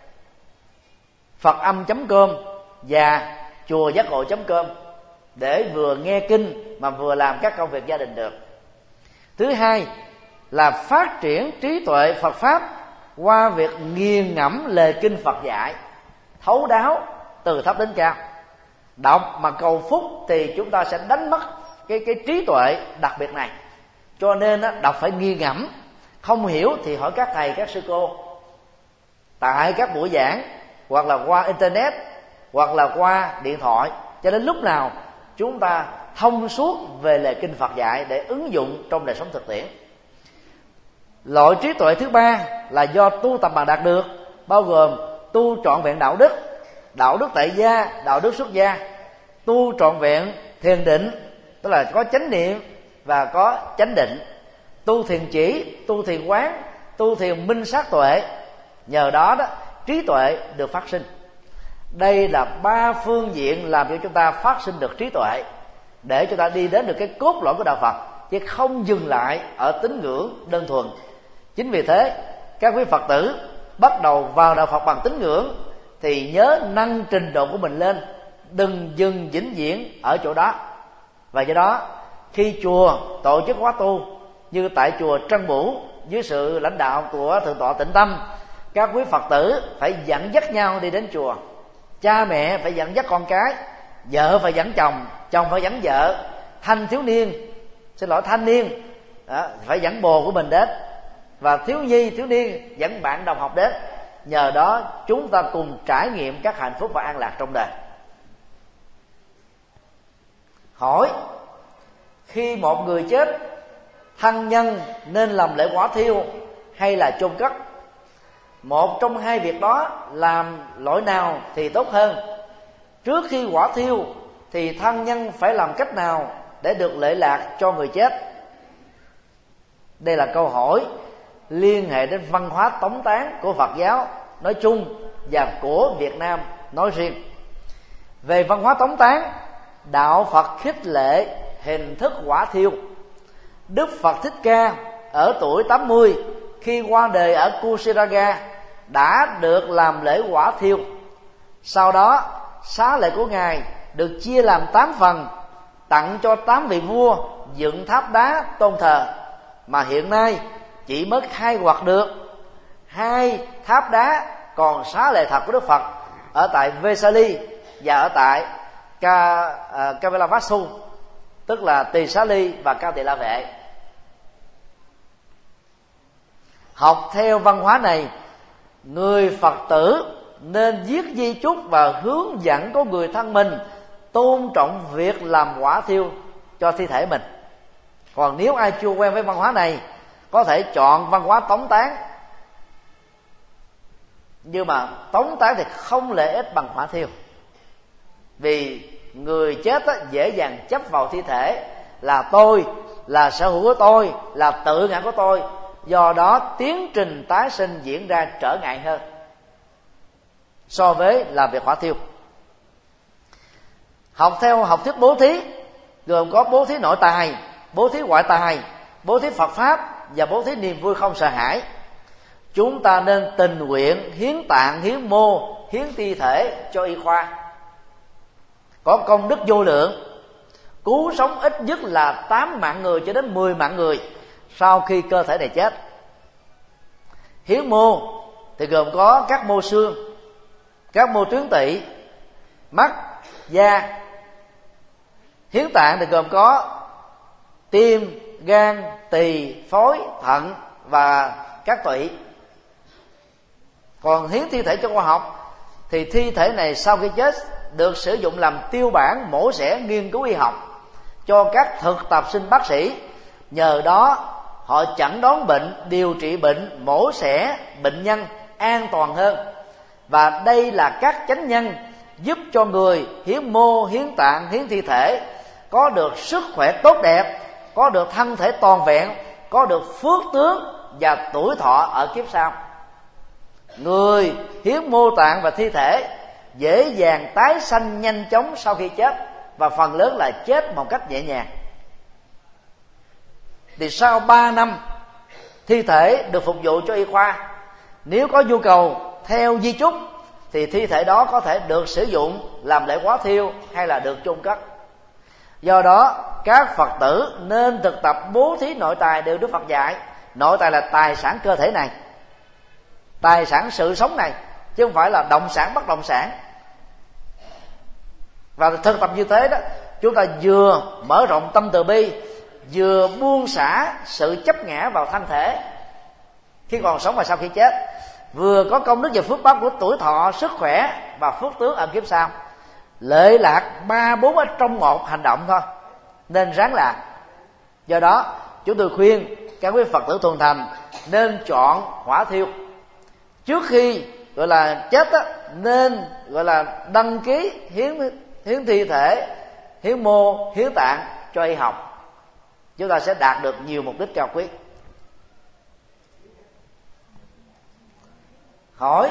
Speaker 1: phật âm chấm com và chùa giác ngộ chấm com để vừa nghe kinh mà vừa làm các công việc gia đình được. Thứ hai là phát triển trí tuệ Phật Pháp qua việc nghiền ngẫm lời kinh Phật dạy thấu đáo từ thấp đến cao. Đọc mà cầu phúc thì chúng ta sẽ đánh mất cái, cái trí tuệ đặc biệt này. Cho nên đó, đọc phải nghiền ngẫm, không hiểu thì hỏi các thầy các sư cô tại các buổi giảng, hoặc là qua internet, hoặc là qua điện thoại, cho đến lúc nào chúng ta thông suốt về lời kinh Phật dạy để ứng dụng trong đời sống thực tiễn. Loại trí tuệ thứ ba là do tu tập mà đạt được, bao gồm tu trọn vẹn đạo đức, đạo đức tại gia, đạo đức xuất gia, tu trọn vẹn thiền định, tức là có chánh niệm và có chánh định, tu thiền chỉ, tu thiền quán, tu thiền minh sát tuệ. Nhờ đó đó trí tuệ được phát sinh. Đây là ba phương diện làm cho chúng ta phát sinh được trí tuệ, để chúng ta đi đến được cái cốt lõi của đạo Phật, chứ không dừng lại ở tín ngưỡng đơn thuần. Chính vì thế, các quý Phật tử bắt đầu vào đạo Phật bằng tín ngưỡng thì nhớ nâng trình độ của mình lên, đừng dừng vĩnh viễn ở chỗ đó. Và do đó, khi chùa tổ chức khóa tu như tại chùa Trân Bửu dưới sự lãnh đạo của Thượng tọa Tịnh Tâm, các quý Phật tử phải dẫn dắt nhau đi đến chùa. Cha mẹ phải dẫn dắt con cái, vợ phải dẫn chồng, chồng phải dẫn vợ, thanh thiếu niên, xin lỗi thanh niên đó, phải dẫn bồ của mình đến, và thiếu nhi, thiếu niên dẫn bạn đồng học đến. Nhờ đó chúng ta cùng trải nghiệm các hạnh phúc và an lạc trong đời. Hỏi: khi một người chết, thân nhân nên làm lễ quả thiêu hay là chôn cất? Một trong hai việc đó làm lỗi nào thì tốt hơn? Trước khi quả thiêu thì thân nhân phải làm cách nào để được lệ lạc cho người chết? Đây là câu hỏi liên hệ đến văn hóa tống táng của Phật giáo nói chung và của Việt Nam nói riêng. Về văn hóa tống táng, đạo Phật khích lệ hình thức quả thiêu. Đức Phật Thích Ca ở tuổi tám mươi khi qua đời ở Kusiraga đã được làm lễ quả thiêu. Sau đó xá lễ của Ngài được chia làm tám phần, tặng cho tám vị vua dựng tháp đá tôn thờ, mà hiện nay chỉ mới khai quật được hai tháp đá còn xá lệ thật của Đức Phật ở tại Vesali và ở tại Ka, uh, Kavelavasu, tức là Tỳ Xá Ly và Cao Tỳ La Vệ. Học theo văn hóa này, người Phật tử nên viết di chúc và hướng dẫn có người thân mình tôn trọng việc làm quả thiêu cho thi thể mình. Còn nếu ai chưa quen với văn hóa này, có thể chọn văn hóa tống táng, nhưng mà tống táng thì không lợi ích bằng hỏa thiêu, vì người chết á, dễ dàng chấp vào thi thể là tôi, là sở hữu của tôi, là tự ngã của tôi. Do đó tiến trình tái sinh diễn ra trở ngại hơn so với làm việc hỏa thiêu. Học theo học thuyết bố thí gồm có bố thí nội tài, bố thí ngoại tài, bố thí Phật pháp và bố thí niềm vui không sợ hãi. Chúng ta nên tình nguyện hiến tạng, hiến mô, hiến thi thể cho y khoa, có công đức vô lượng, cứu sống ít nhất là tám mạng người cho đến mười mạng người sau khi cơ thể này chết. Hiến mô thì gồm có các mô xương, các mô tuyến tỵ, mắt, da. Hiến tạng thì gồm có tim, gan, tỳ, phổi, thận và các tụy. Còn hiến thi thể cho khoa học thì thi thể này sau khi chết được sử dụng làm tiêu bản mổ xẻ nghiên cứu y học cho các thực tập sinh bác sĩ. Nhờ đó họ chẩn đoán bệnh, điều trị bệnh, mổ xẻ bệnh nhân an toàn hơn. Và đây là các chánh nhân giúp cho người hiến mô, hiến tạng, hiến thi thể có được sức khỏe tốt đẹp, có được thân thể toàn vẹn, có được phước tướng và tuổi thọ ở kiếp sau. Người hiến mô tạng và thi thể dễ dàng tái sanh nhanh chóng sau khi chết, và phần lớn là chết một cách nhẹ nhàng. Thì sau ba năm thi thể được phục vụ cho y khoa, nếu có nhu cầu theo di chúc thì thi thể đó có thể được sử dụng làm lễ hóa thiêu hay là được chôn cất. Do đó các Phật tử nên thực tập bố thí nội tài đều Đức Phật dạy. Nội tài là tài sản cơ thể này, tài sản sự sống này, chứ không phải là động sản bất động sản. Và thực tập như thế đó, chúng ta vừa mở rộng tâm từ bi, vừa buông xả sự chấp ngã vào thân thể khi còn sống và sau khi chết, vừa có công đức và phước báo của tuổi thọ, sức khỏe và phước tướng ở kiếp sau. Lệ lạc ba bốn ở trong một hành động thôi, nên ráng làm. Do đó chúng tôi khuyên các quý Phật tử thuần thành nên chọn hỏa thiêu. Trước khi gọi là chết á, nên gọi là đăng ký hiến hiến thi thể, hiến mô, hiến tạng cho y học. Chúng ta sẽ đạt được nhiều mục đích cao quý. Hỏi: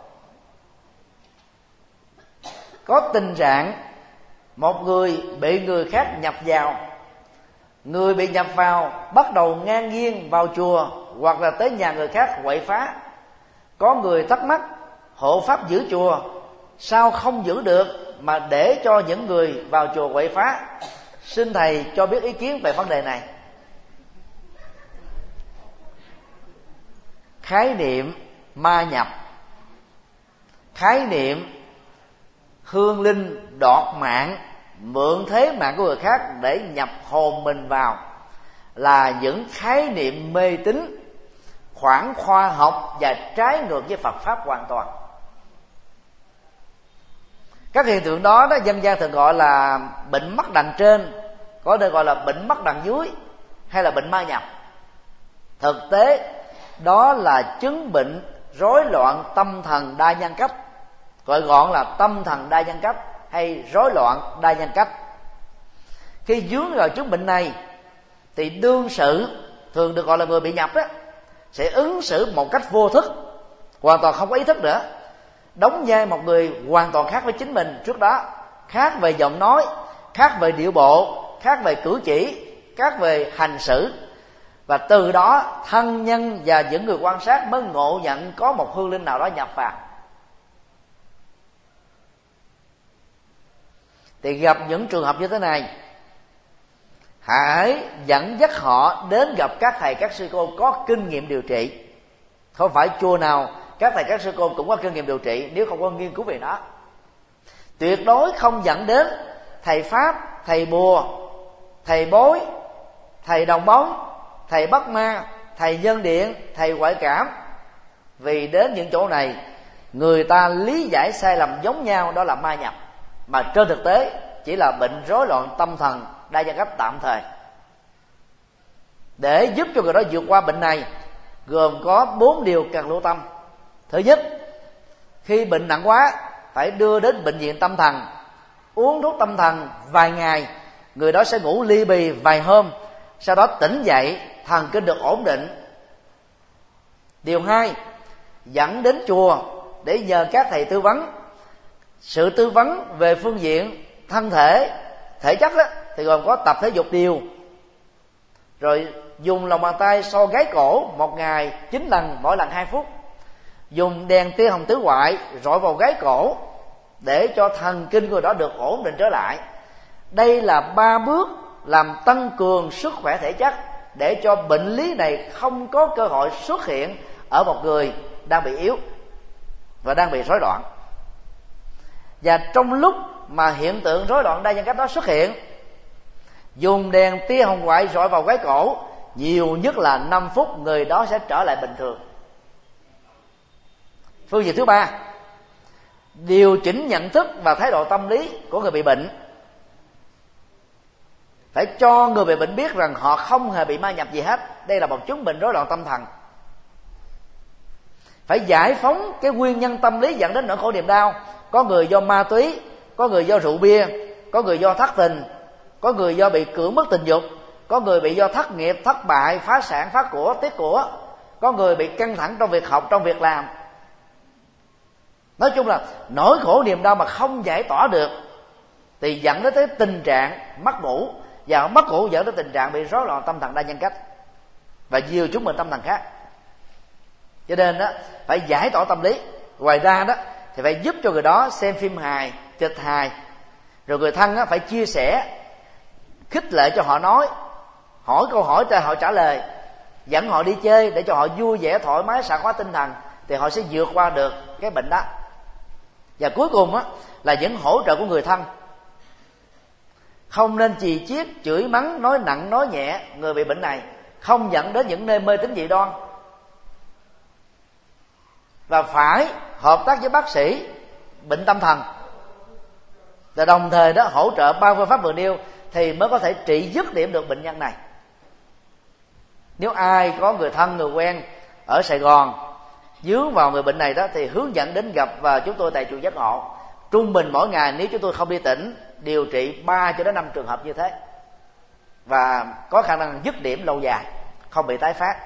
Speaker 1: có tình trạng một người bị người khác nhập vào, người bị nhập vào bắt đầu ngang nhiên vào chùa hoặc là tới nhà người khác quậy phá. Có người thắc mắc hộ pháp giữ chùa sao không giữ được mà để cho những người vào chùa quậy phá. Xin thầy cho biết ý kiến về vấn đề này. Khái niệm ma nhập, khái niệm hương linh đoạt mạng, mượn thế mạng của người khác để nhập hồn mình vào là những khái niệm mê tín, khoảng khoa học và trái ngược với Phật pháp hoàn toàn. Các hiện tượng đó, đó dân gian thường gọi là bệnh mắc đằng trên, có nơi gọi là bệnh mắc đằng dưới, hay là bệnh ma nhập. Thực tế đó là chứng bệnh rối loạn tâm thần đa nhân cách, gọi gọn là tâm thần đa nhân cách hay rối loạn đa nhân cách. Khi dướng vào chứng bệnh này thì đương sự, thường được gọi là người bị nhập đó, sẽ ứng xử một cách vô thức, hoàn toàn không có ý thức nữa, đóng vai một người hoàn toàn khác với chính mình trước đó, khác về giọng nói, khác về điệu bộ, khác về cử chỉ, khác về hành xử. Và từ đó thân nhân và những người quan sát mới ngộ nhận có một hương linh nào đó nhập vào. Thì gặp những trường hợp như thế này, hãy dẫn dắt họ đến gặp các thầy các sư cô có kinh nghiệm điều trị. Không phải chùa nào các thầy các sư cô cũng có kinh nghiệm điều trị nếu không có nghiên cứu về nó. Tuyệt đối không dẫn đến thầy pháp, thầy bùa, thầy bói, thầy đồng bóng, thầy bắt ma, thầy nhân điện, thầy ngoại cảm. Vì đến những chỗ này người ta lý giải sai lầm giống nhau, đó là ma nhập, mà trên thực tế chỉ là bệnh rối loạn tâm thần đa nhân cách tạm thời. Để giúp cho người đó vượt qua bệnh này gồm có bốn điều cần lưu tâm. Thứ nhất, khi bệnh nặng quá phải đưa đến bệnh viện tâm thần, uống thuốc tâm thần vài ngày, người đó sẽ ngủ li bì vài hôm, sau đó tỉnh dậy, thần kinh được ổn định. Điều hai, dẫn đến chùa để nhờ các thầy tư vấn. Sự tư vấn về phương diện thân thể thể chất đó, thì gồm có tập thể dục đều, rồi dùng lòng bàn tay so gáy cổ một ngày chín lần, mỗi lần hai phút, dùng đèn tia hồng tứ ngoại rọi vào gáy cổ để cho thần kinh của đó được ổn định trở lại. Đây là ba bước làm tăng cường sức khỏe thể chất để cho bệnh lý này không có cơ hội xuất hiện ở một người đang bị yếu và đang bị rối loạn. Và trong lúc mà hiện tượng rối loạn đa nhân cách đó xuất hiện, dùng đèn tia hồng ngoại rọi vào gáy cổ nhiều nhất là năm phút, người đó sẽ trở lại bình thường. Phương diện thứ ba, điều chỉnh nhận thức và thái độ tâm lý của người bị bệnh. Phải cho người bị bệnh biết rằng họ không hề bị ma nhập gì hết, đây là một chứng bệnh rối loạn tâm thần. Phải giải phóng cái nguyên nhân tâm lý dẫn đến nỗi khổ niềm đau. Có người do ma túy, có người do rượu bia, có người do thất tình, có người do bị cưỡng bức tình dục, có người bị do thất nghiệp, thất bại, phá sản, phá của, tiếc của, có người bị căng thẳng trong việc học, trong việc làm. Nói chung là nỗi khổ niềm đau mà không giải tỏa được thì dẫn đến tới tình trạng mất ngủ, và mất ngủ dẫn đến tình trạng bị rối loạn tâm thần đa nhân cách và nhiều chứng bệnh tâm thần khác. Cho nên đó phải giải tỏa tâm lý. Ngoài ra đó thì phải giúp cho người đó xem phim hài, kịch hài, rồi người thân đó phải chia sẻ, khích lệ cho họ nói, hỏi câu hỏi cho họ trả lời, dẫn họ đi chơi để cho họ vui vẻ, thoải mái, sảng khoái tinh thần, thì họ sẽ vượt qua được cái bệnh đó. Và cuối cùng á là những hỗ trợ của người thân. Không nên chì chiết, chửi mắng, nói nặng nói nhẹ người bị bệnh này, không dẫn đến những nơi mê tín dị đoan. Và phải hợp tác với bác sĩ bệnh tâm thần, và đồng thời đó hỗ trợ ba phương pháp vừa nêu thì mới có thể trị dứt điểm được bệnh nhân này. Nếu ai có người thân, người quen ở Sài Gòn dướng vào người bệnh này đó thì hướng dẫn đến gặp và chúng tôi tại chùa Giác Ngộ. Trung bình mỗi ngày nếu chúng tôi không đi tỉnh điều trị ba cho đến năm trường hợp như thế, và có khả năng dứt điểm lâu dài, không bị tái phát.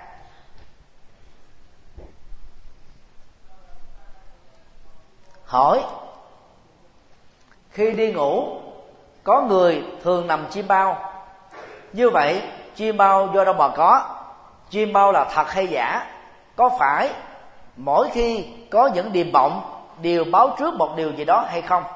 Speaker 1: Hỏi: khi đi ngủ có người thường nằm chim bao, như vậy chim bao do đâu mà có? Chim bao là thật hay giả? Có phải mỗi khi có những điềm mộng đều báo trước một điều gì đó hay không?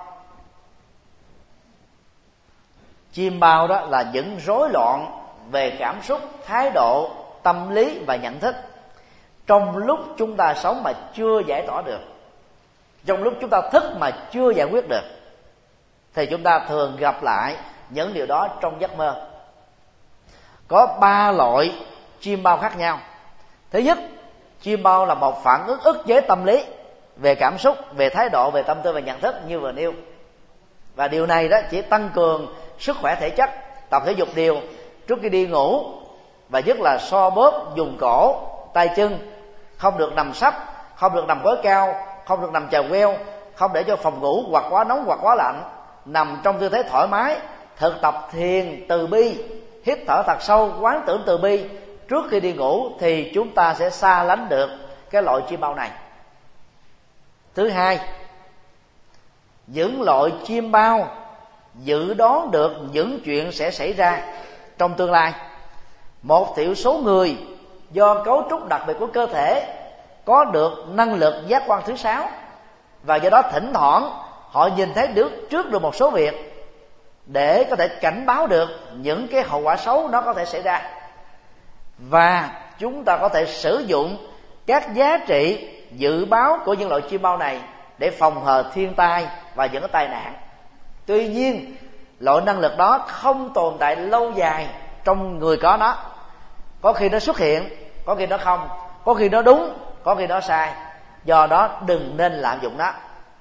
Speaker 1: Chim bao đó là những rối loạn về cảm xúc, thái độ, tâm lý và nhận thức trong lúc chúng ta sống mà chưa giải tỏa được, trong lúc chúng ta thức mà chưa giải quyết được, thì chúng ta thường gặp lại những điều đó trong giấc mơ. Có ba loại chim bao khác nhau. Thứ nhất, chim bao là một phản ứng ức chế tâm lý về cảm xúc, về thái độ, về tâm tư và nhận thức như vừa nêu. Và điều này đó chỉ tăng cường sức khỏe thể chất, tập thể dục đều trước khi đi ngủ, và nhất là so bóp, dùng cổ, tay chân, không được nằm sấp, không được nằm gối cao, không được nằm chèo queo, không để cho phòng ngủ hoặc quá nóng hoặc quá lạnh, nằm trong tư thế thoải mái, thực tập thiền từ bi, hít thở thật sâu, quán tưởng từ bi trước khi đi ngủ, thì chúng ta sẽ xa lánh được cái loại chim bao này. Thứ hai, những loại chim bao dự đoán được những chuyện sẽ xảy ra trong tương lai. Một thiểu số người do cấu trúc đặc biệt của cơ thể có được năng lực giác quan thứ sáu, và do đó thỉnh thoảng họ nhìn thấy được trước được một số việc để có thể cảnh báo được những cái hậu quả xấu nó có thể xảy ra. Và chúng ta có thể sử dụng các giá trị dự báo của những loại chim bao này để phòng hờ thiên tai và những cái tai nạn. Tuy nhiên, loại năng lực đó không tồn tại lâu dài trong người có nó. Có khi nó xuất hiện, có khi nó không, có khi nó đúng, có khi nó sai. Do đó đừng nên lạm dụng nó.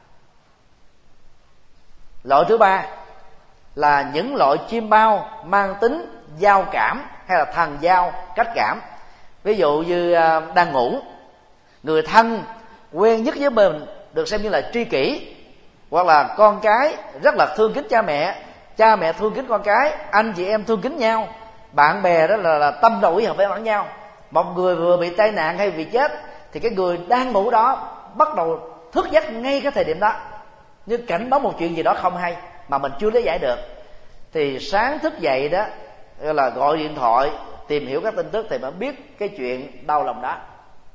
Speaker 1: Loại thứ ba là những loại chim bao mang tính giao cảm hay là thần giao cách cảm. Ví dụ như đang ngủ, người thân quen nhất với mình được xem như là tri kỷ, hoặc là con cái rất là thương kính cha mẹ, cha mẹ thương kính con cái, anh chị em thương kính nhau, bạn bè đó là, là tâm đầu ý hợp với lẫn nhau. Một người vừa bị tai nạn hay bị chết thì cái người đang ngủ đó bắt đầu thức giấc ngay cái thời điểm đó, nhưng cảnh báo một chuyện gì đó không hay, mà mình chưa lý giải được, thì sáng thức dậy đó là gọi điện thoại tìm hiểu các tin tức thì mới biết cái chuyện đau lòng đó.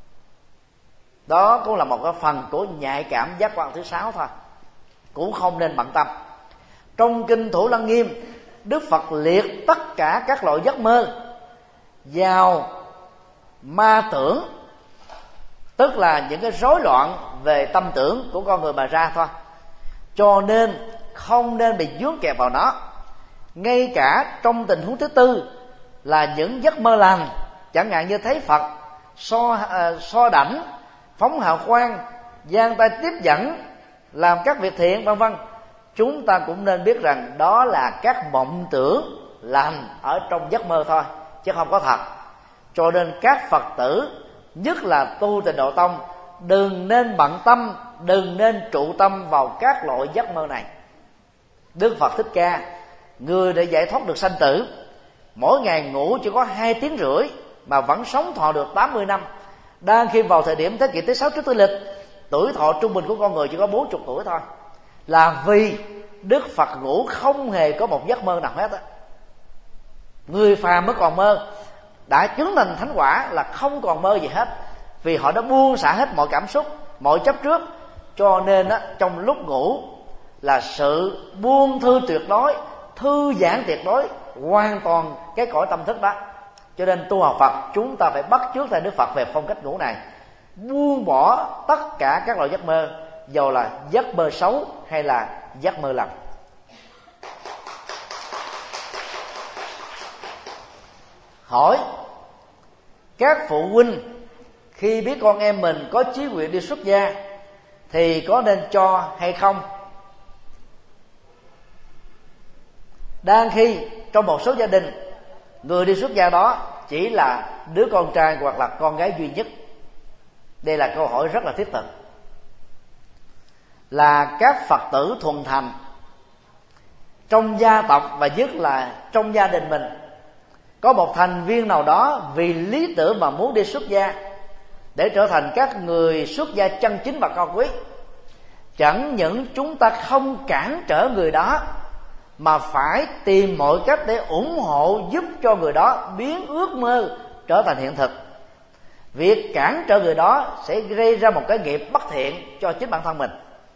Speaker 1: Đó cũng là một cái phần của nhạy cảm giác quan thứ sáu thôi, cũng không nên bận tâm. Trong kinh Thủ Lăng Nghiêm, Đức Phật liệt tất cả các loại giấc mơ vào ma tưởng, tức là những cái rối loạn về tâm tưởng của con người mà ra thôi. Cho nên không nên bị vướng kẹp vào nó. Ngay cả trong tình huống thứ tư là những giấc mơ lành, chẳng hạn như thấy Phật so, uh, so đảnh, phóng hào quang, giang tay tiếp dẫn, làm các việc thiện vân vân, chúng ta cũng nên biết rằng đó là các mộng tưởng lành ở trong giấc mơ thôi, chứ không có thật. Cho nên các Phật tử, nhất là tu Tịnh Độ Tông, đừng nên bận tâm, đừng nên trụ tâm vào các loại giấc mơ này. Đức Phật Thích Ca, người để giải thoát được sanh tử, mỗi ngày ngủ chỉ có hai tiếng rưỡi mà vẫn sống thọ được tám mươi năm. Đang khi vào thời điểm thế kỷ thứ sáu trước Tây lịch, tuổi thọ trung bình của con người chỉ có bốn mươi tuổi thôi, là vì Đức Phật ngủ không hề có một giấc mơ nào hết á. Người phàm mới còn mơ, đã chứng thành thánh quả là không còn mơ gì hết, vì họ đã buông xả hết mọi cảm xúc, mọi chấp trước. Cho nên á, trong lúc ngủ là sự buông thư tuyệt đối, thư giãn tuyệt đối, hoàn toàn cái cõi tâm thức đó. Cho nên tu học Phật, chúng ta phải bắt chước theo Đức Phật về phong cách ngủ này, buông bỏ tất cả các loại giấc mơ, dầu là giấc mơ xấu hay là giấc mơ lành. Hỏi các phụ huynh khi biết con em mình có chí nguyện đi xuất gia thì có nên cho hay không? Đang khi trong một số gia đình, người đi xuất gia đó chỉ là đứa con trai hoặc là con gái duy nhất. Đây là câu hỏi rất là thiết thực. Là các Phật tử thuần thành trong gia tộc và nhất là trong gia đình mình, có một thành viên nào đó vì lý tưởng mà muốn đi xuất gia để trở thành các người xuất gia chân chính và cao quý, chẳng những chúng ta không cản trở người đó, mà phải tìm mọi cách để ủng hộ, giúp cho người đó biến ước mơ trở thành hiện thực. Việc cản trở người đó sẽ gây ra một cái nghiệp bất thiện cho chính bản thân mình,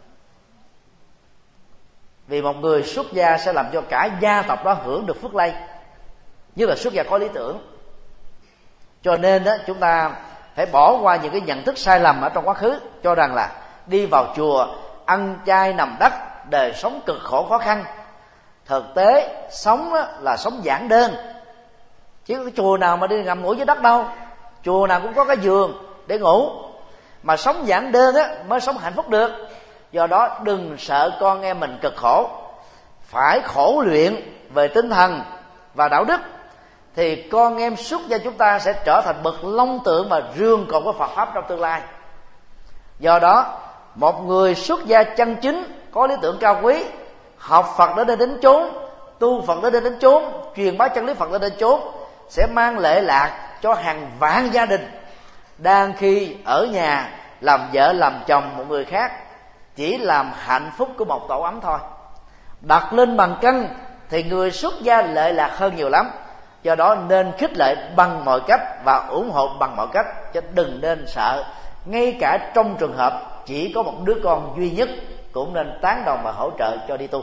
Speaker 1: vì một người xuất gia sẽ làm cho cả gia tộc đó hưởng được phước lây, như là xuất gia có lý tưởng. Cho nên đó, chúng ta phải bỏ qua những cái nhận thức sai lầm ở trong quá khứ, cho rằng là đi vào chùa ăn chay nằm đất, đời sống cực khổ khó khăn. Thực tế sống là sống giản đơn, chứ cái chùa nào mà đi nằm ngủ dưới đất đâu. Chùa nào cũng có cái giường để ngủ, mà sống giản đơn á mới sống hạnh phúc được. Do đó đừng sợ con em mình cực khổ, phải khổ luyện về tinh thần và đạo đức, thì con em xuất gia chúng ta sẽ trở thành bậc long tượng và rương cột của Phật pháp trong tương lai. Do đó một người xuất gia chân chính có lý tưởng cao quý, học Phật đến đến chốn, tu Phật đến đến chốn, truyền bá chân lý Phật đến đến chốn, sẽ mang lệ lạc cho hàng vạn gia đình đang khi ở nhà làm vợ làm chồng một người khác, chỉ làm hạnh phúc của một tổ ấm thôi. Đặt lên bàn cân thì người xuất gia lệ lạc hơn nhiều lắm. Do đó nên khích lệ bằng mọi cách và ủng hộ bằng mọi cách, chứ đừng nên sợ. Ngay cả trong trường hợp chỉ có một đứa con duy nhất cũng nên tán đồng và hỗ trợ cho đi tu.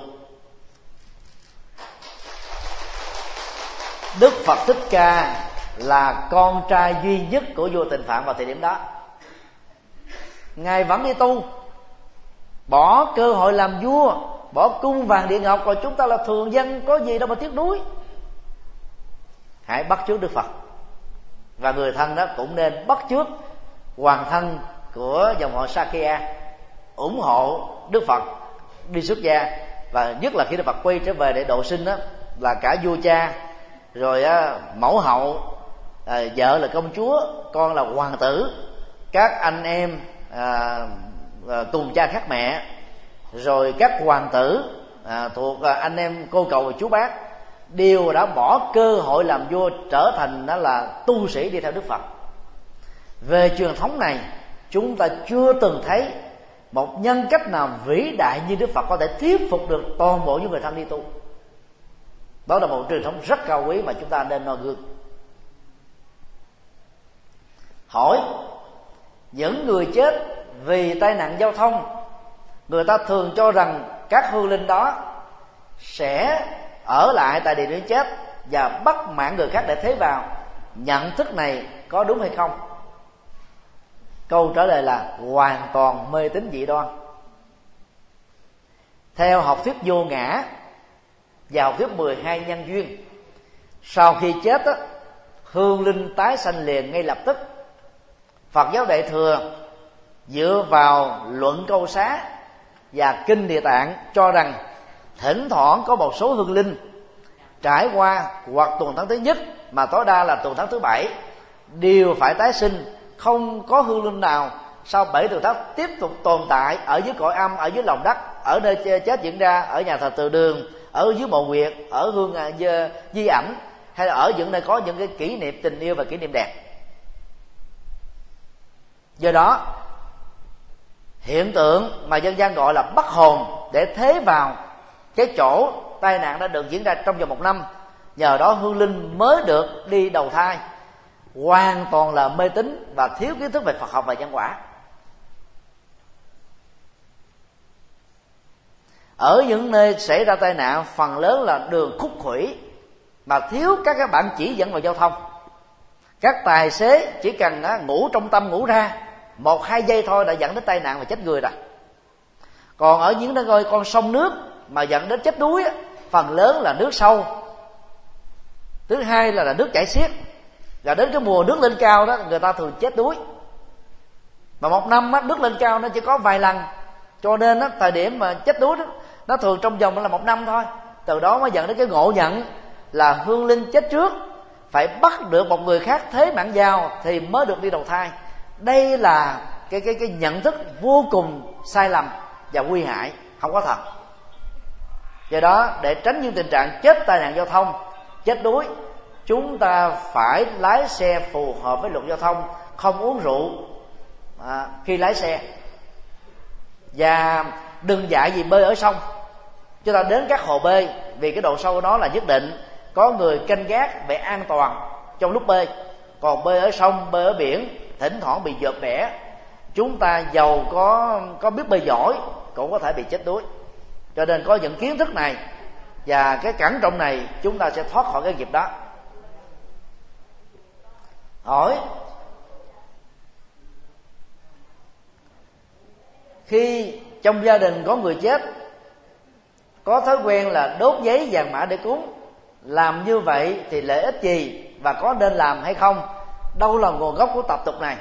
Speaker 1: Đức Phật Thích Ca là con trai duy nhất của vua Tịnh Phạn vào thời điểm đó. Ngài vẫn đi tu, bỏ cơ hội làm vua, bỏ cung vàng địa ngọc, còn chúng ta là thường dân có gì đâu mà tiếc nuối. Hãy bắt chước Đức Phật, và người thân đó cũng nên bắt chước hoàng thân của dòng họ Sakya, ủng hộ Đức Phật đi xuất gia. Và nhất là khi Đức Phật quay trở về để độ sinh đó, là cả vua cha, rồi á, mẫu hậu, à, vợ là công chúa, con là hoàng tử, các anh em à, à, cùng cha khác mẹ, rồi các hoàng tử à, thuộc à, anh em cô cậu và chú bác, đều đã bỏ cơ hội làm vua trở thành đó là tu sĩ đi theo Đức Phật. Về truyền thống này, chúng ta chưa từng thấy một nhân cách nào vĩ đại như Đức Phật có thể thuyết phục được toàn bộ những người thân đi tu. Đó là một truyền thống rất cao quý mà chúng ta nên noi gương. Hỏi, những người chết vì tai nạn giao thông, người ta thường cho rằng các hương linh đó sẽ ở lại tại địa điểm chết và bắt mạng người khác để thế vào. Nhận thức này có đúng hay không? Câu trả lời là hoàn toàn mê tín dị đoan. Theo học thuyết vô ngã và học thuyết mười hai nhân duyên, sau khi chết á, hương linh tái sanh liền ngay lập tức. Phật giáo Đại Thừa dựa vào luận Câu Xá và kinh Địa Tạng cho rằng thỉnh thoảng có một số hương linh trải qua hoặc tuần tháng thứ nhất mà tối đa là tuần tháng thứ bảy đều phải tái sinh. Không có hương linh nào sau bảy tuần tháng tiếp tục tồn tại ở dưới cõi âm, ở dưới lòng đất, ở nơi chết diễn ra, ở nhà thờ Từ Đường, ở dưới mộ huyệt, ở hương di ảnh, hay là ở những nơi có những cái kỷ niệm tình yêu và kỷ niệm đẹp. Do đó hiện tượng mà dân gian gọi là bắt hồn để thế vào cái chỗ tai nạn đã được diễn ra trong vòng một năm, nhờ đó hương linh mới được đi đầu thai, hoàn toàn là mê tín và thiếu kiến thức về Phật học và nhân quả. Ở những nơi xảy ra tai nạn phần lớn là đường khúc khuỷu mà thiếu các cái bản chỉ dẫn vào giao thông. Các tài xế chỉ cần ngủ trong tâm ngủ ra một hai giây thôi đã dẫn đến tai nạn và chết người rồi. Còn ở những nơi con sông nước mà dẫn đến chết đuối, phần lớn là nước sâu. Thứ hai là, là nước chảy xiết. Và đến cái mùa nước lên cao đó, người ta thường chết đuối. Mà một năm á, nước lên cao nó chỉ có vài lần, cho nên á, thời điểm mà chết đuối đó, nó thường trong vòng là một năm thôi. Từ đó mới dẫn đến cái ngộ nhận là hương linh chết trước phải bắt được một người khác thế mạng giao thì mới được đi đầu thai. Đây là cái cái cái nhận thức vô cùng sai lầm và nguy hại, không có thật. Do đó để tránh những tình trạng chết tai nạn giao thông, chết đuối, chúng ta phải lái xe phù hợp với luật giao thông, không uống rượu à, khi lái xe, và đừng dạy gì bơi ở sông. Chúng ta đến các hồ bơi vì cái độ sâu của nó là nhất định, có người canh gác về an toàn trong lúc bơi. Còn bơi ở sông, bơi ở biển, thỉnh thoảng bị dợp bẻ, chúng ta giàu có có biết bơi giỏi cũng có thể bị chết đuối. Cho nên có những kiến thức này và cái cẩn trọng này, chúng ta sẽ thoát khỏi cái nghiệp đó. Hỏi, khi trong gia đình có người chết có thói quen là đốt giấy vàng mã để cúng, làm như vậy thì lợi ích gì và có nên làm hay không? Đâu là nguồn gốc của tập tục này?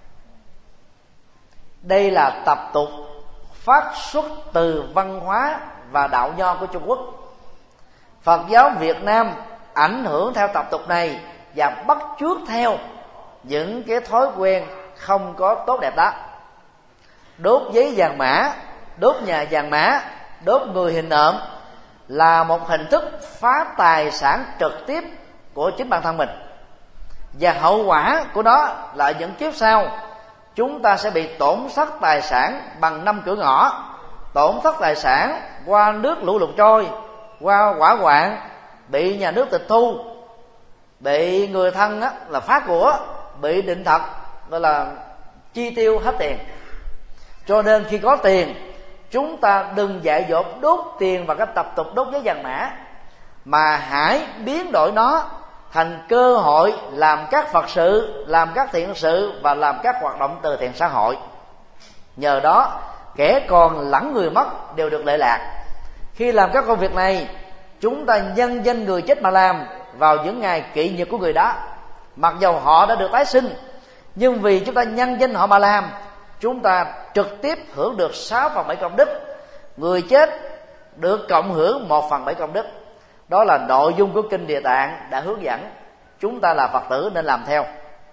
Speaker 1: Đây là tập tục phát xuất từ văn hóa và đạo nho của Trung Quốc. Phật giáo Việt Nam ảnh hưởng theo tập tục này và bắt chước theo những cái thói quen không có tốt đẹp đó. Đốt giấy vàng mã, đốt nhà vàng mã, đốt người hình nộm là một hình thức phá tài sản trực tiếp của chính bản thân mình. Và hậu quả của nó là những kiếp sau chúng ta sẽ bị tổn thất tài sản bằng năm cửa ngõ. Tổn thất tài sản qua nước lũ lụt trôi, qua hỏa hoạn, bị nhà nước tịch thu, bị người thân á, là phá của, bị định thật gọi là chi tiêu hết tiền. Cho nên khi có tiền, chúng ta đừng dại dột đốt tiền vào cái tập tục đốt giấy vàng mã, mà hãy biến đổi nó thành cơ hội làm các Phật sự, làm các thiện sự và làm các hoạt động từ thiện xã hội. Nhờ đó kẻ còn lẫn người mất đều được lợi lạc. Khi làm các công việc này, chúng ta nhân danh người chết mà làm vào những ngày kỷ niệm của người đó. Mặc dầu họ đã được tái sinh, nhưng vì chúng ta nhân danh họ mà làm, chúng ta trực tiếp hưởng được sáu phần bảy công đức. Người chết được cộng hưởng một phần bảy công đức. Đó là nội dung của kinh Địa Tạng đã hướng dẫn. Chúng ta là Phật tử nên làm theo.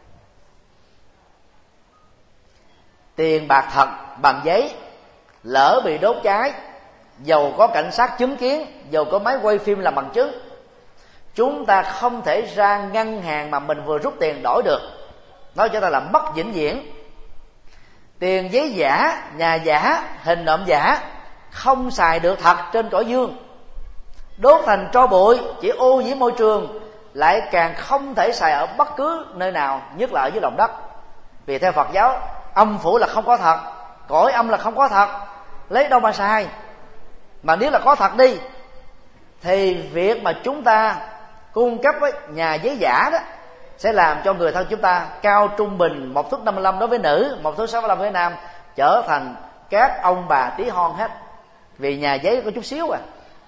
Speaker 1: Tiền bạc thật bằng giấy lỡ bị đốt cháy, dầu có cảnh sát chứng kiến, dầu có máy quay phim làm bằng chứng, chúng ta không thể ra ngân hàng mà mình vừa rút tiền đổi được. Nó cho ta là mất vĩnh viễn. tiền giấy giả, nhà giả, hình nộm giả không xài được thật trên cõi dương. Đốt thành tro bụi chỉ ô nhiễm môi trường, lại càng không thể xài ở bất cứ nơi nào, nhất là ở dưới lòng đất. Vì theo Phật giáo, âm phủ là không có thật, cõi âm là không có thật, lấy đâu mà xài. Mà nếu là có thật đi, thì việc mà chúng ta cung cấp với nhà giấy giả đó sẽ làm cho người thân chúng ta cao trung bình một thước năm mươi lăm đối với nữ, một thước sáu mươi lăm với nam, trở thành các ông bà tí hon hết. Vì nhà giấy có chút xíu à,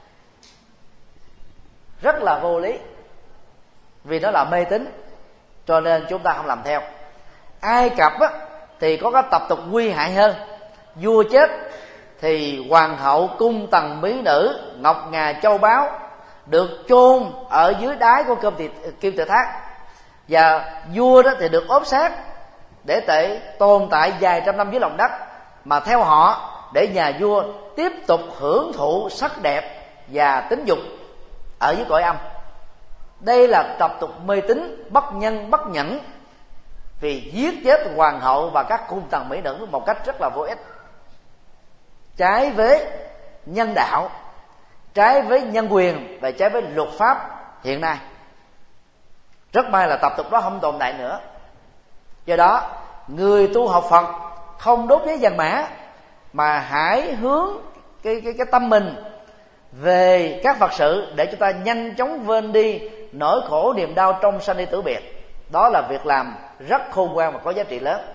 Speaker 1: rất là vô lý. Vì nó là mê tín, cho nên chúng ta không làm theo. Ai Cập á, thì có cái tập tục nguy hại hơn. Vua chết thì hoàng hậu cung tần mỹ nữ, ngọc ngà châu báu được chôn ở dưới đáy của kim tự tháp, và vua đó thì được ốp xác để tệ tồn tại vài trăm năm dưới lòng đất, mà theo họ để nhà vua tiếp tục hưởng thụ sắc đẹp và tính dục ở dưới cõi âm. Đây là tập tục mê tín bất nhân bất nhẫn, vì giết chết hoàng hậu và các cung tần mỹ nữ một cách rất là vô ích, trái với nhân đạo, trái với nhân quyền và trái với luật pháp hiện nay. Rất may là tập tục đó không tồn tại nữa. Do đó, người tu học Phật không đốt giấy vàng mã, mà hãy hướng cái, cái, cái tâm mình về các Phật sự để chúng ta nhanh chóng vơi đi nỗi khổ niềm đau trong sanh ly tử biệt. Đó là việc làm rất khôn ngoan và có giá trị lớn.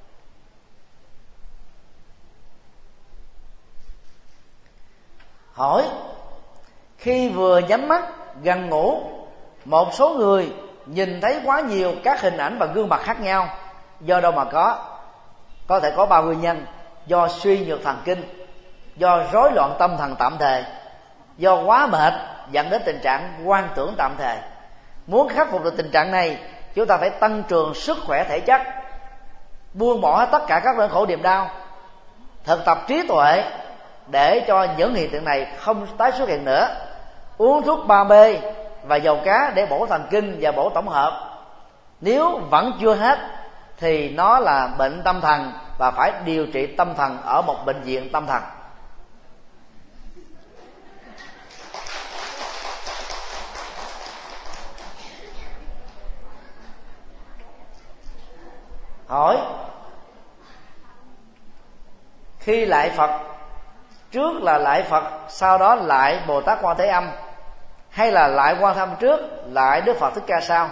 Speaker 1: Hỏi: khi vừa nhắm mắt gần ngủ, một số người nhìn thấy quá nhiều các hình ảnh và gương mặt khác nhau, do đâu mà có? Có thể có ba nguyên nhân: do suy nhược thần kinh, do rối loạn tâm thần tạm thời, do quá mệt dẫn đến tình trạng quan tưởng tạm thời. Muốn khắc phục được tình trạng này, chúng ta phải tăng cường sức khỏe thể chất, buông bỏ tất cả các nỗi khổ niềm đau, thực tập trí tuệ để cho những hiện tượng này không tái xuất hiện nữa. Uống thuốc ba B và dầu cá để bổ thần kinh và bổ tổng hợp. Nếu vẫn chưa hết thì nó là bệnh tâm thần và phải điều trị tâm thần ở một bệnh viện tâm thần. Hỏi: khi lại Phật, trước là lại Phật, sau đó lại Bồ Tát Quan Thế Âm, hay là lại Quan Thế Âm trước, lại Đức Phật Thích Ca sau?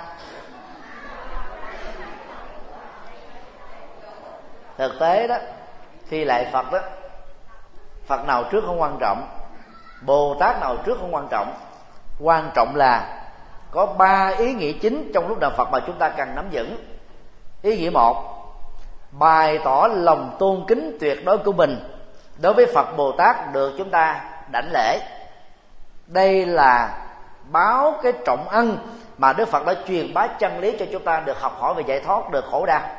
Speaker 1: Thực tế đó, khi lại Phật đó, Phật nào trước không quan trọng, Bồ Tát nào trước không quan trọng. Quan trọng là có ba ý nghĩa chính trong lúc đạo Phật mà chúng ta cần nắm vững. Ý nghĩa một: bày tỏ lòng tôn kính tuyệt đối của mình đối với Phật Bồ Tát được chúng ta đảnh lễ. Đây là báo cái trọng ân mà Đức Phật đã truyền bá chân lý cho chúng ta được học hỏi về giải thoát được khổ đau.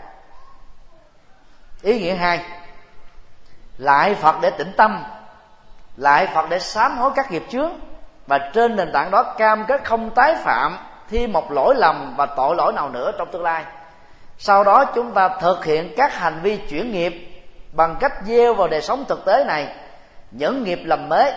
Speaker 1: Ý nghĩa hai: lại Phật để tĩnh tâm, lại Phật để sám hối các nghiệp chướng, và trên nền tảng đó cam kết không tái phạm thêm một lỗi lầm và tội lỗi nào nữa trong tương lai. Sau đó chúng ta thực hiện các hành vi chuyển nghiệp bằng cách gieo vào đời sống thực tế này những nghiệp lầm mới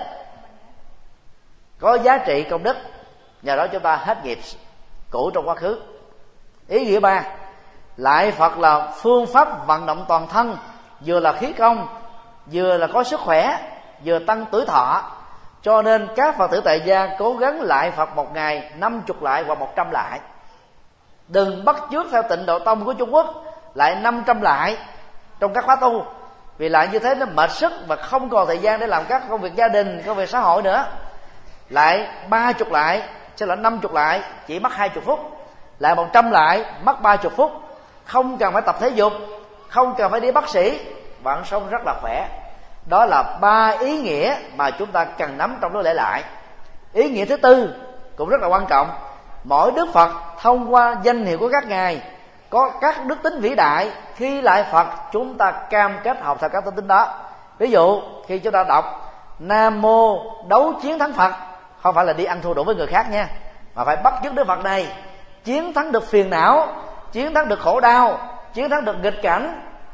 Speaker 1: có giá trị công đức, nhờ đó chúng ta hết nghiệp cũ trong quá khứ. Ý nghĩa ba: lại Phật là phương pháp vận động toàn thân, vừa là khí công, vừa là có sức khỏe, vừa tăng tuổi thọ. Cho nên các Phật tử tại gia cố gắng lại Phật một ngày năm mươi lại hoặc một trăm lại. Đừng bắt chước theo Tịnh Độ Tông của Trung Quốc lại năm trăm lại trong các khóa tu, vì lại như thế nó mệt sức và không còn thời gian để làm các công việc gia đình, công việc xã hội nữa. Lại ba mươi lại, sẽ là năm mươi lại chỉ mất hai mươi phút, lại một trăm lại mất ba mươi phút. Không cần phải tập thể dục, không cần phải đi bác sĩ, bạn sống rất là khỏe. Đó là ba ý nghĩa mà chúng ta cần nắm trong đối lễ lại. Ý nghĩa thứ tư cũng rất là quan trọng: mỗi Đức Phật thông qua danh hiệu của các ngài có các đức tính vĩ đại. Khi lại Phật, chúng ta cam kết học theo các đức tính đó. Ví dụ khi chúng ta đọc Nam Mô đấu chiến thắng Phật, không phải là đi ăn thua đủ với người khác nha, mà phải bắt chước Đức Phật này chiến thắng được phiền não, chiến thắng được khổ đau, chiến thắng được nghịch cảnh,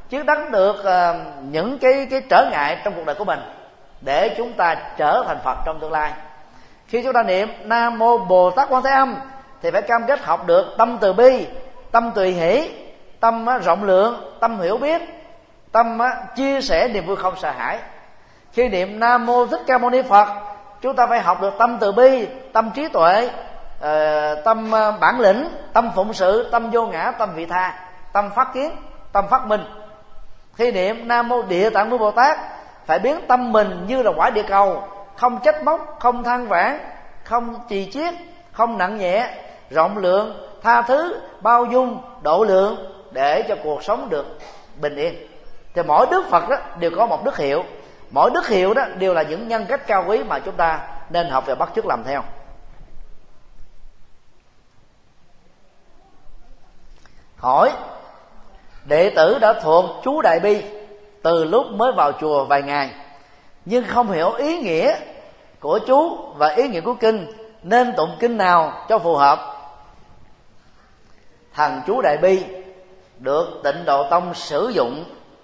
Speaker 1: chiến thắng được uh, những cái cái trở ngại trong cuộc đời của mình, để chúng ta trở thành Phật trong tương lai. Khi chúng ta niệm Nam Mô Bồ Tát Quan Thế Âm thì phải cam kết học được tâm từ bi, tâm tùy hỷ, tâm uh, rộng lượng, tâm hiểu biết, tâm uh, chia sẻ niềm vui không sợ hãi. Khi niệm Nam Mô Thích Ca Mâu Ni Phật, chúng ta phải học được tâm từ bi, tâm trí tuệ, uh, tâm uh, bản lĩnh, tâm phụng sự, tâm vô ngã, tâm vị tha, tâm phát kiến, tâm phát minh. Khi niệm Nam Mô Địa Tạng Vương Bồ Tát, phải biến tâm mình như là quả địa cầu, không trách móc, không than vãn, không chì chiết, không nặng nhẹ, rộng lượng, tha thứ, bao dung, độ lượng, để cho cuộc sống được bình yên. Thì mỗi đức Phật đó đều có một đức hiệu, mỗi đức hiệu đó đều là những nhân cách cao quý mà chúng ta nên học và bắt chước làm theo. Hỏi: đệ tử đã thuộc chú Đại Bi từ lúc mới vào chùa vài ngày, nhưng không hiểu ý nghĩa của chú và ý nghĩa của kinh, nên tụng kinh nào cho phù hợp? Thần chú Đại Bi được Tịnh Độ Tông sử dụng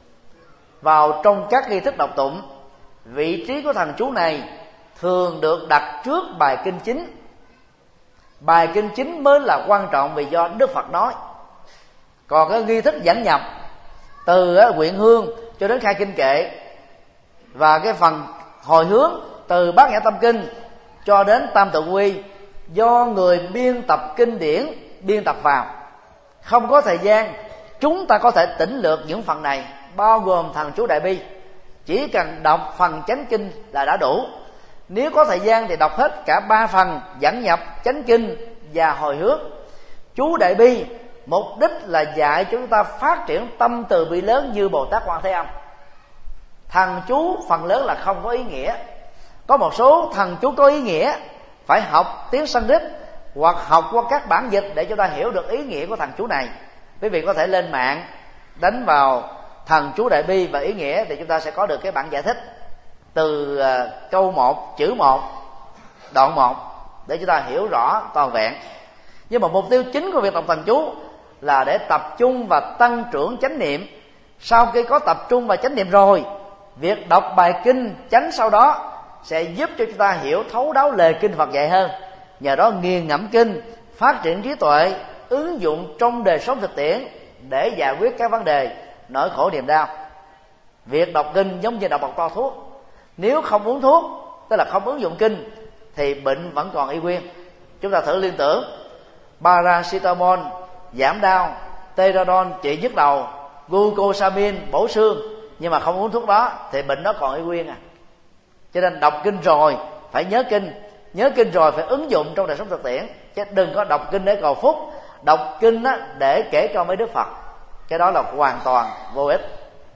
Speaker 1: vào trong các nghi thức đọc tụng. Vị trí của thần chú này thường được đặt trước bài kinh chính. Bài kinh chính mới là quan trọng vì do Đức Phật nói. Còn cái nghi thức dẫn nhập từ nguyện hương cho đến khai kinh kệ, và cái phần hồi hướng từ Bát Nhã Tâm Kinh cho đến Tam Tự Quy, do người biên tập kinh điển biên tập vào. Không có thời gian chúng ta có thể tỉnh lược những phần này, bao gồm thần chú Đại Bi. Chỉ cần đọc phần chánh kinh là đã đủ. Nếu có thời gian thì đọc hết cả ba phần dẫn nhập, chánh kinh và hồi hướng. Chú Đại Bi mục đích là dạy cho chúng ta phát triển tâm từ bi lớn như Bồ Tát Quan Thế Âm. Thần chú phần lớn là không có ý nghĩa. Có một số thần chú có ý nghĩa, phải học tiếng Sanskrit hoặc học qua các bản dịch để chúng ta hiểu được ý nghĩa của thần chú này. Quý vị có thể lên mạng đánh vào thần chú Đại Bi và ý nghĩa thì chúng ta sẽ có được cái bản giải thích từ câu một, chữ một, đoạn một, để chúng ta hiểu rõ toàn vẹn. Nhưng mà mục tiêu chính của việc đọc thần chú là để tập trung và tăng trưởng chánh niệm. Sau khi có tập trung và chánh niệm rồi, việc đọc bài kinh chánh sau đó sẽ giúp cho chúng ta hiểu thấu đáo lời kinh Phật dạy hơn. Nhờ đó nghiền ngẫm kinh, phát triển trí tuệ, ứng dụng trong đời sống thực tiễn để giải quyết các vấn đề nỗi khổ niềm đau. Việc đọc kinh giống như đọc một toa thuốc. Nếu không uống thuốc, tức là không ứng dụng kinh, thì bệnh vẫn còn y nguyên. Chúng ta thử liên tưởng: paracetamol giảm đau, teradol trị nhức đầu, glucosamine bổ xương, nhưng mà không uống thuốc đó thì bệnh đó còn y nguyên à. Cho nên đọc kinh rồi phải nhớ kinh, nhớ kinh rồi phải ứng dụng trong đời sống thực tiễn, chứ đừng có đọc kinh để cầu phúc, đọc kinh á để kể cho mấy Đức Phật, cái đó là hoàn toàn vô ích.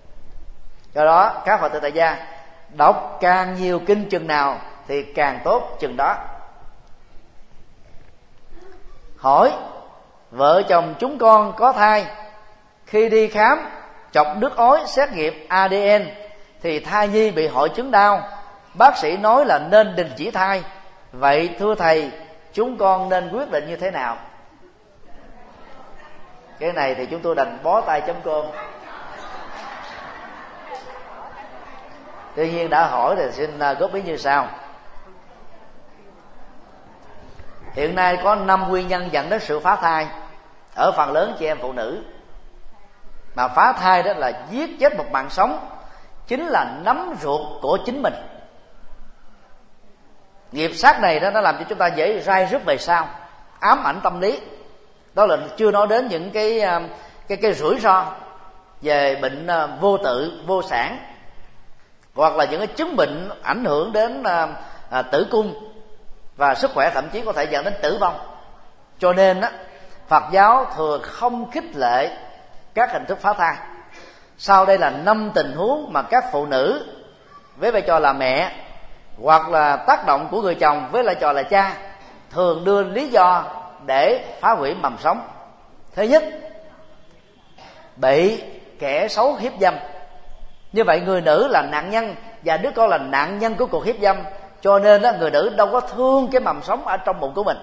Speaker 1: Do đó các Phật tử tại gia đọc càng nhiều kinh chừng nào thì càng tốt chừng đó. Hỏi: vợ chồng chúng con có thai, khi đi khám chọc nước ối xét nghiệm a đê en thì thai nhi bị hội chứng đau. Bác sĩ nói là nên đình chỉ thai. Vậy thưa thầy, chúng con nên quyết định như thế nào? Cái này thì chúng tôi đành bó tay chấm cơm. Tuy nhiên đã hỏi thì xin góp ý như sau. Hiện nay có năm nguyên nhân dẫn đến sự phá thai ở phần lớn chị em phụ nữ. Mà phá thai đó là giết chết một mạng sống, chính là nắm ruột của chính mình. Nghiệp sát này đó nó làm cho chúng ta dễ rai rứt về sau, ám ảnh tâm lý. Đó là chưa nói đến những cái cái cái rủi ro về bệnh vô tự, vô sản, hoặc là những cái chứng bệnh ảnh hưởng đến à, à, tử cung và sức khỏe, thậm chí có thể dẫn đến tử vong. Cho nên á, Phật giáo thường không khích lệ các hình thức phá thai. Sau đây là năm tình huống mà các phụ nữ với vai trò là mẹ hoặc là tác động của người chồng với vai trò là cha thường đưa lý do để phá hủy mầm sống. Thứ nhất, bị kẻ xấu hiếp dâm. Như vậy người nữ là nạn nhân và đứa con là nạn nhân của cuộc hiếp dâm, cho nên đó, người nữ đâu có thương cái mầm sống ở trong bụng của mình.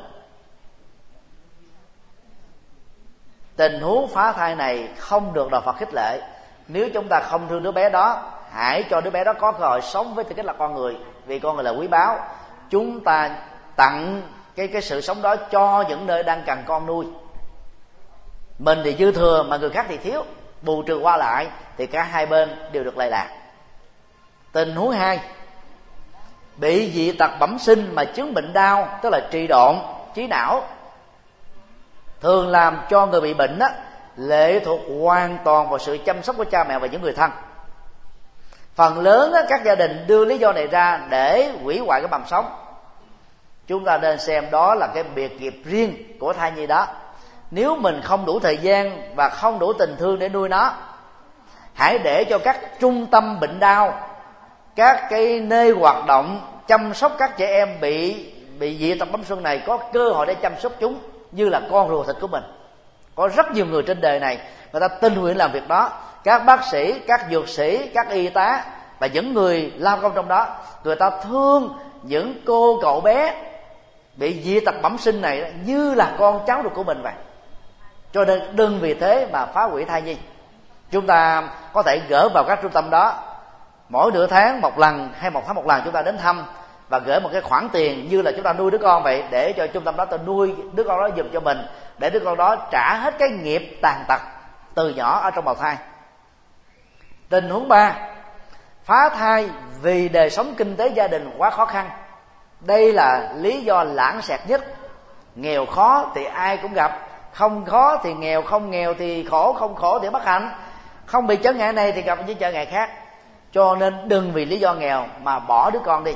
Speaker 1: Tình huống phá thai này không được Đạo Phật khích lệ, Nếu chúng ta không thương đứa bé đó, hãy cho đứa bé đó có cơ hội sống với tư cách là con người, vì con người là quý báu. Chúng ta tặng cái cái sự sống đó cho những nơi đang cần con nuôi. Mình thì dư thừa mà người khác thì thiếu, bù trừ qua lại thì cả hai bên đều được lệ lạc. Tình huống hai, bị dị tật bẩm sinh mà chứng bệnh đau, tức là trì độn trí não, thường làm cho người bị bệnh đó lệ thuộc hoàn toàn vào sự chăm sóc của cha mẹ và những người thân. Phần lớn đó, các gia đình đưa lý do này ra để hủy hoại cái mầm sống. Chúng ta nên xem đó là cái biệt nghiệp riêng của thai nhi đó. Nếu mình không đủ thời gian và không đủ tình thương để nuôi nó, hãy để cho các trung tâm bệnh đau, các cái nơi hoạt động chăm sóc các trẻ em bị bị dị tật bẩm sinh này có cơ hội để chăm sóc chúng như là con ruột thịt của mình. Có rất nhiều người trên đời này người ta tình nguyện làm việc đó. Các bác sĩ, các dược sĩ, các y tá và những người lao công trong đó, người ta thương những cô cậu bé bị dị tật bẩm sinh này như là con cháu ruột của mình vậy. Cho nên đừng vì thế mà phá hủy thai nhi. Chúng ta có thể gửi vào các trung tâm đó mỗi nửa tháng một lần hay một tháng một lần, chúng ta đến thăm và gửi một cái khoản tiền như là chúng ta nuôi đứa con vậy, để cho trung tâm đó ta nuôi đứa con đó giùm cho mình, để đứa con đó trả hết cái nghiệp tàn tật từ nhỏ ở trong bào thai. Tình huống ba, phá thai vì đời sống kinh tế gia đình quá khó khăn. Đây là lý do lãng xẹt nhất. Nghèo khó thì ai cũng gặp, không khó thì nghèo, không nghèo thì khổ, không khổ thì bất hạnh, không bị chướng ngại này thì gặp những chướng ngại khác. Cho nên đừng vì lý do nghèo mà bỏ đứa con đi.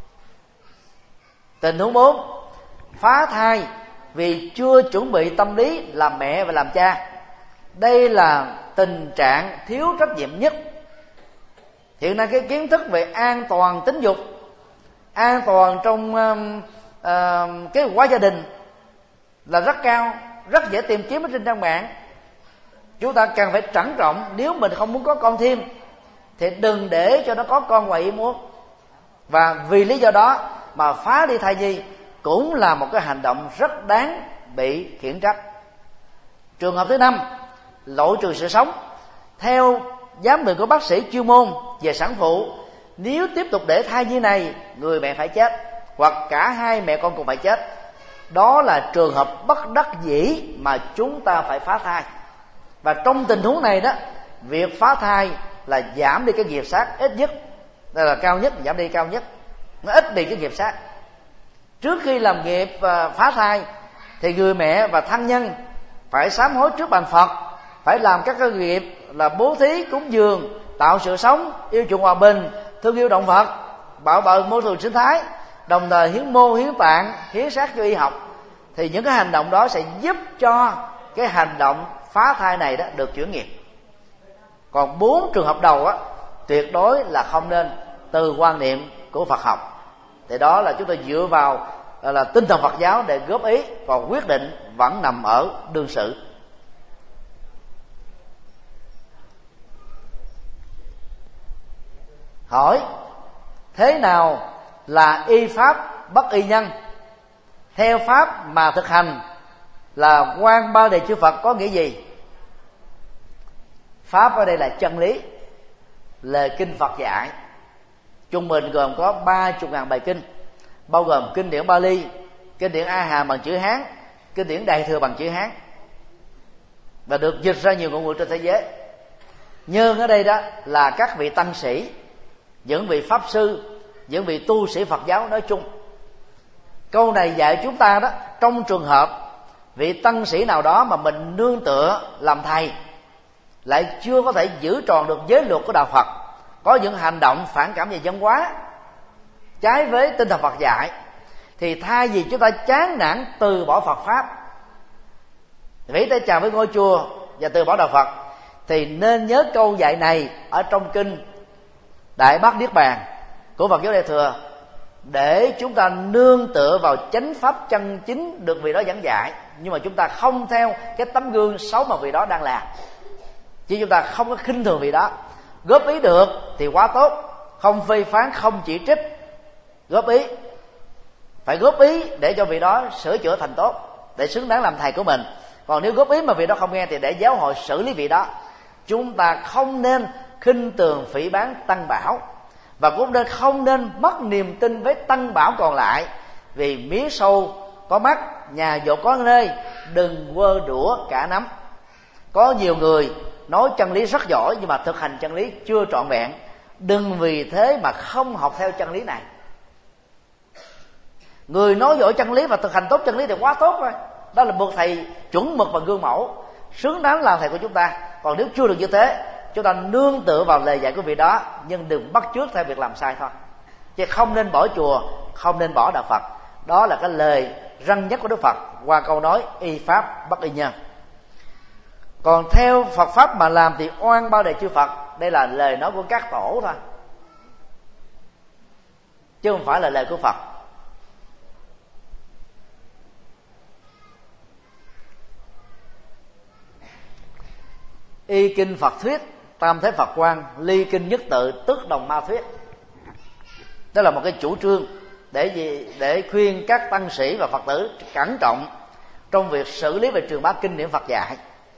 Speaker 1: Tình huống bốn, phá thai vì chưa chuẩn bị tâm lý làm mẹ và làm cha. Đây là tình trạng thiếu trách nhiệm nhất. Hiện nay cái kiến thức về an toàn tính dục, an toàn trong uh, uh, cái quá gia đình là rất cao, rất dễ tìm kiếm ở trên trang mạng. Chúng ta cần phải trân trọng. Nếu mình không muốn có con thêm thì đừng để cho nó có con ngoài ý muốn. Và vì lý do đó mà phá đi thai nhi cũng là một cái hành động rất đáng bị khiển trách. Trường hợp thứ năm, lộ trừ sự sống. Theo giám định của bác sĩ chuyên môn về sản phụ, nếu tiếp tục để thai nhi này, người mẹ phải chết, hoặc cả hai mẹ con cùng phải chết. Đó là trường hợp bất đắc dĩ mà chúng ta phải phá thai. Và trong tình huống này đó, việc phá thai là giảm đi cái nghiệp sát ít nhất, đây là cao nhất, giảm đi cao nhất, nó ít đi cái nghiệp sát. Trước khi làm nghiệp phá thai thì người mẹ và thân nhân phải sám hối trước bàn Phật, phải làm các cái nghiệp là bố thí, cúng dường, tạo sự sống, yêu chuộng hòa bình, thương yêu động vật, bảo vệ môi trường sinh thái, đồng thời hiến mô, hiến tạng, hiến xác cho y học. Thì những cái hành động đó sẽ giúp cho cái hành động phá thai này đó được chuyển nghiệp. Còn bốn trường hợp đầu á, tuyệt đối là không nên từ quan niệm của Phật học. Thì đó là chúng tôi dựa vào là tinh thần Phật giáo để góp ý, còn quyết định vẫn nằm ở đương sự. Hỏi, thế nào là y pháp bất y nhân? Theo pháp mà thực hành là quan ba đề chư Phật có nghĩa gì? Pháp ở đây là chân lý, lời kinh Phật dạy. Trung bình gồm có ba mươi ngàn bài kinh, bao gồm kinh điển Bali, kinh điển A Hàm bằng chữ Hán, kinh điển Đại Thừa bằng chữ Hán, và được dịch ra nhiều ngôn ngữ trên thế giới. Nhân ở đây đó là các vị tăng sĩ, những vị pháp sư, những vị tu sĩ Phật giáo nói chung. Câu này dạy chúng ta đó, trong trường hợp vị tăng sĩ nào đó mà mình nương tựa làm thầy, lại chưa có thể giữ tròn được giới luật của đạo Phật, có những hành động phản cảm về văn hóa, trái với tinh thần Phật dạy, thì thay vì chúng ta chán nản từ bỏ Phật pháp, vẫy tay chào với ngôi chùa và từ bỏ đạo Phật, thì nên nhớ câu dạy này ở trong kinh Đại Bát Niết Bàn của Phật giáo Đại Thừa, để chúng ta nương tựa vào chánh pháp chân chính được vị đó giảng dạy, nhưng mà chúng ta không theo cái tấm gương xấu mà vị đó đang làm. Chứ chúng ta không có khinh thường vị đó. Góp ý được thì quá tốt, không phê phán, không chỉ trích. Góp ý, phải góp ý để cho vị đó sửa chữa thành tốt, để xứng đáng làm thầy của mình. Còn nếu góp ý mà vị đó không nghe thì để giáo hội xử lý vị đó. chúng ta không nên khinh thường phỉ báng tăng bảo, và cũng nên không nên mất niềm tin với tăng bảo còn lại. Vì mía sâu có mắt, nhà dột có nơi, đừng quơ đũa cả nắm. Có nhiều người nói chân lý rất giỏi nhưng mà thực hành chân lý chưa trọn vẹn. Đừng vì thế mà không học theo chân lý này. Người nói giỏi chân lý và thực hành tốt chân lý thì quá tốt rồi. Đó là một thầy chuẩn mực và gương mẫu, xứng đáng là thầy của chúng ta. Còn nếu chưa được như thế, chúng ta nương tựa vào lời dạy của vị đó, nhưng đừng bắt chước theo việc làm sai thôi. Chứ không nên bỏ chùa, không nên bỏ đạo Phật. Đó là cái lời răn nhắc của Đức Phật qua câu nói y pháp bất y nhân. Còn theo Phật pháp mà làm thì oan bao đời chư Phật. Đây là lời nói của các tổ thôi, chứ không phải là lời của Phật. Y kinh Phật thuyết, tam thế Phật quan, ly kinh nhất tự, tức đồng ma thuyết. Đó là một cái chủ trương để gì? Để khuyên các tăng sĩ và Phật tử cẩn trọng trong việc xử lý và truyền bá kinh điển Phật dạy.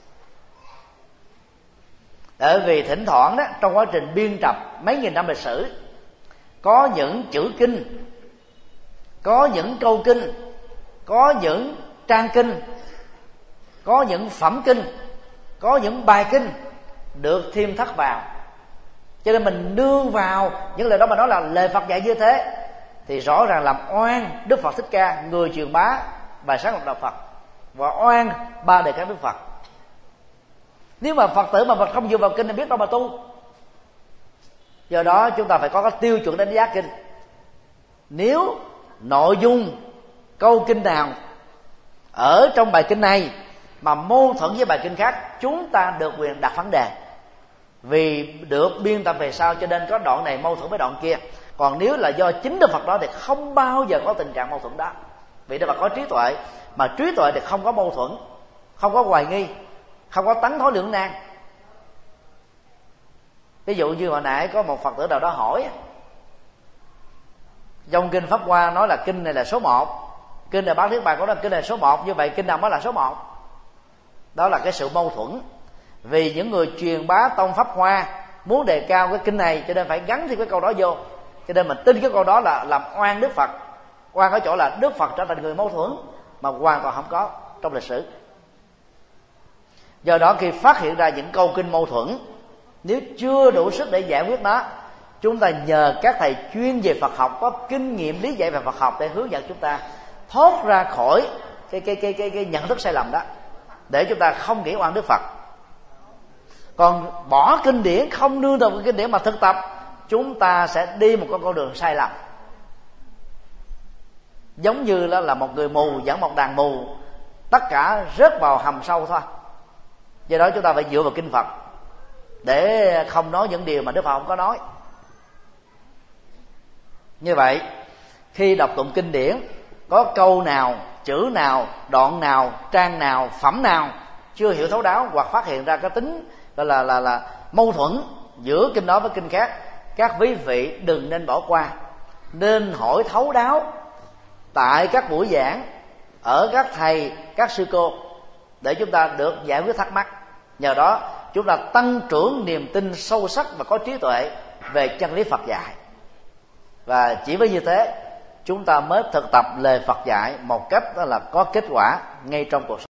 Speaker 1: Bởi vì thỉnh thoảng đó, trong quá trình biên tập mấy nghìn năm lịch sử, có những chữ kinh, có những câu kinh, có những trang kinh, có những phẩm kinh, có những bài kinh được thêm thắt vào. Cho nên mình nương vào những lời đó mà nói là lời Phật dạy như thế, thì rõ ràng làm oan Đức Phật Thích Ca, người truyền bá bài sáng lập đạo Phật, và oan ba đời các Đức Phật. Nếu mà Phật tử mà mình không dựa vào kinh thì biết đâu mà tu. Do đó chúng ta phải có cái tiêu chuẩn đánh giá kinh. Nếu nội dung câu kinh nào ở trong bài kinh này mà mâu thuẫn với bài kinh khác, chúng ta được quyền đặt vấn đề, vì được biên tập về sau cho nên có đoạn này mâu thuẫn với đoạn kia. Còn nếu là do chính Đức Phật đó thì không bao giờ có tình trạng mâu thuẫn đó, vì Đức Phật có trí tuệ, mà trí tuệ thì không có mâu thuẫn, không có hoài nghi, không có tánh thối lưỡng nan. Ví dụ như hồi nãy có một Phật tử nào đó hỏi, trong kinh Pháp Hoa nói là kinh này là số một, kinh này Bát Niết Bàn có là kinh này số một, như vậy kinh nào mới là số một? Đó là cái sự mâu thuẫn. Vì những người truyền bá tông Pháp Hoa muốn đề cao cái kinh này, cho nên phải gắn thêm cái câu đó vô. Cho nên mình tin cái câu đó là làm oan Đức Phật. Oan ở chỗ là Đức Phật trở thành người mâu thuẫn, mà hoàn toàn không có trong lịch sử. Do đó khi phát hiện ra những câu kinh mâu thuẫn, nếu chưa đủ sức để giải quyết nó, chúng ta nhờ các thầy chuyên về Phật học, có kinh nghiệm lý giải về Phật học để hướng dẫn chúng ta thoát ra khỏi cái cái cái cái, cái nhận thức sai lầm đó, để chúng ta không nghĩ oan Đức Phật. Còn bỏ kinh điển, không nương tựa vào kinh điển mà thực tập, chúng ta sẽ đi một con con đường sai lầm. Giống như là, là một người mù dẫn một đàn mù, tất cả rớt vào hầm sâu thôi. Do đó chúng ta phải dựa vào kinh Phật để không nói những điều mà Đức Phật không có nói. Như vậy, khi đọc tụng kinh điển, có câu nào, chữ nào, đoạn nào, trang nào, phẩm nào chưa hiểu thấu đáo, hoặc phát hiện ra cái tính gọi là là là mâu thuẫn giữa kinh đó với kinh khác, các quý vị đừng nên bỏ qua, nên hỏi thấu đáo tại các buổi giảng ở các thầy, các sư cô, để chúng ta được giải quyết thắc mắc. Nhờ đó chúng ta tăng trưởng niềm tin sâu sắc và có trí tuệ về chân lý Phật dạy. Và chỉ với như thế, chúng ta mới thực tập lời Phật dạy một cách đó là có kết quả ngay trong cuộc sống.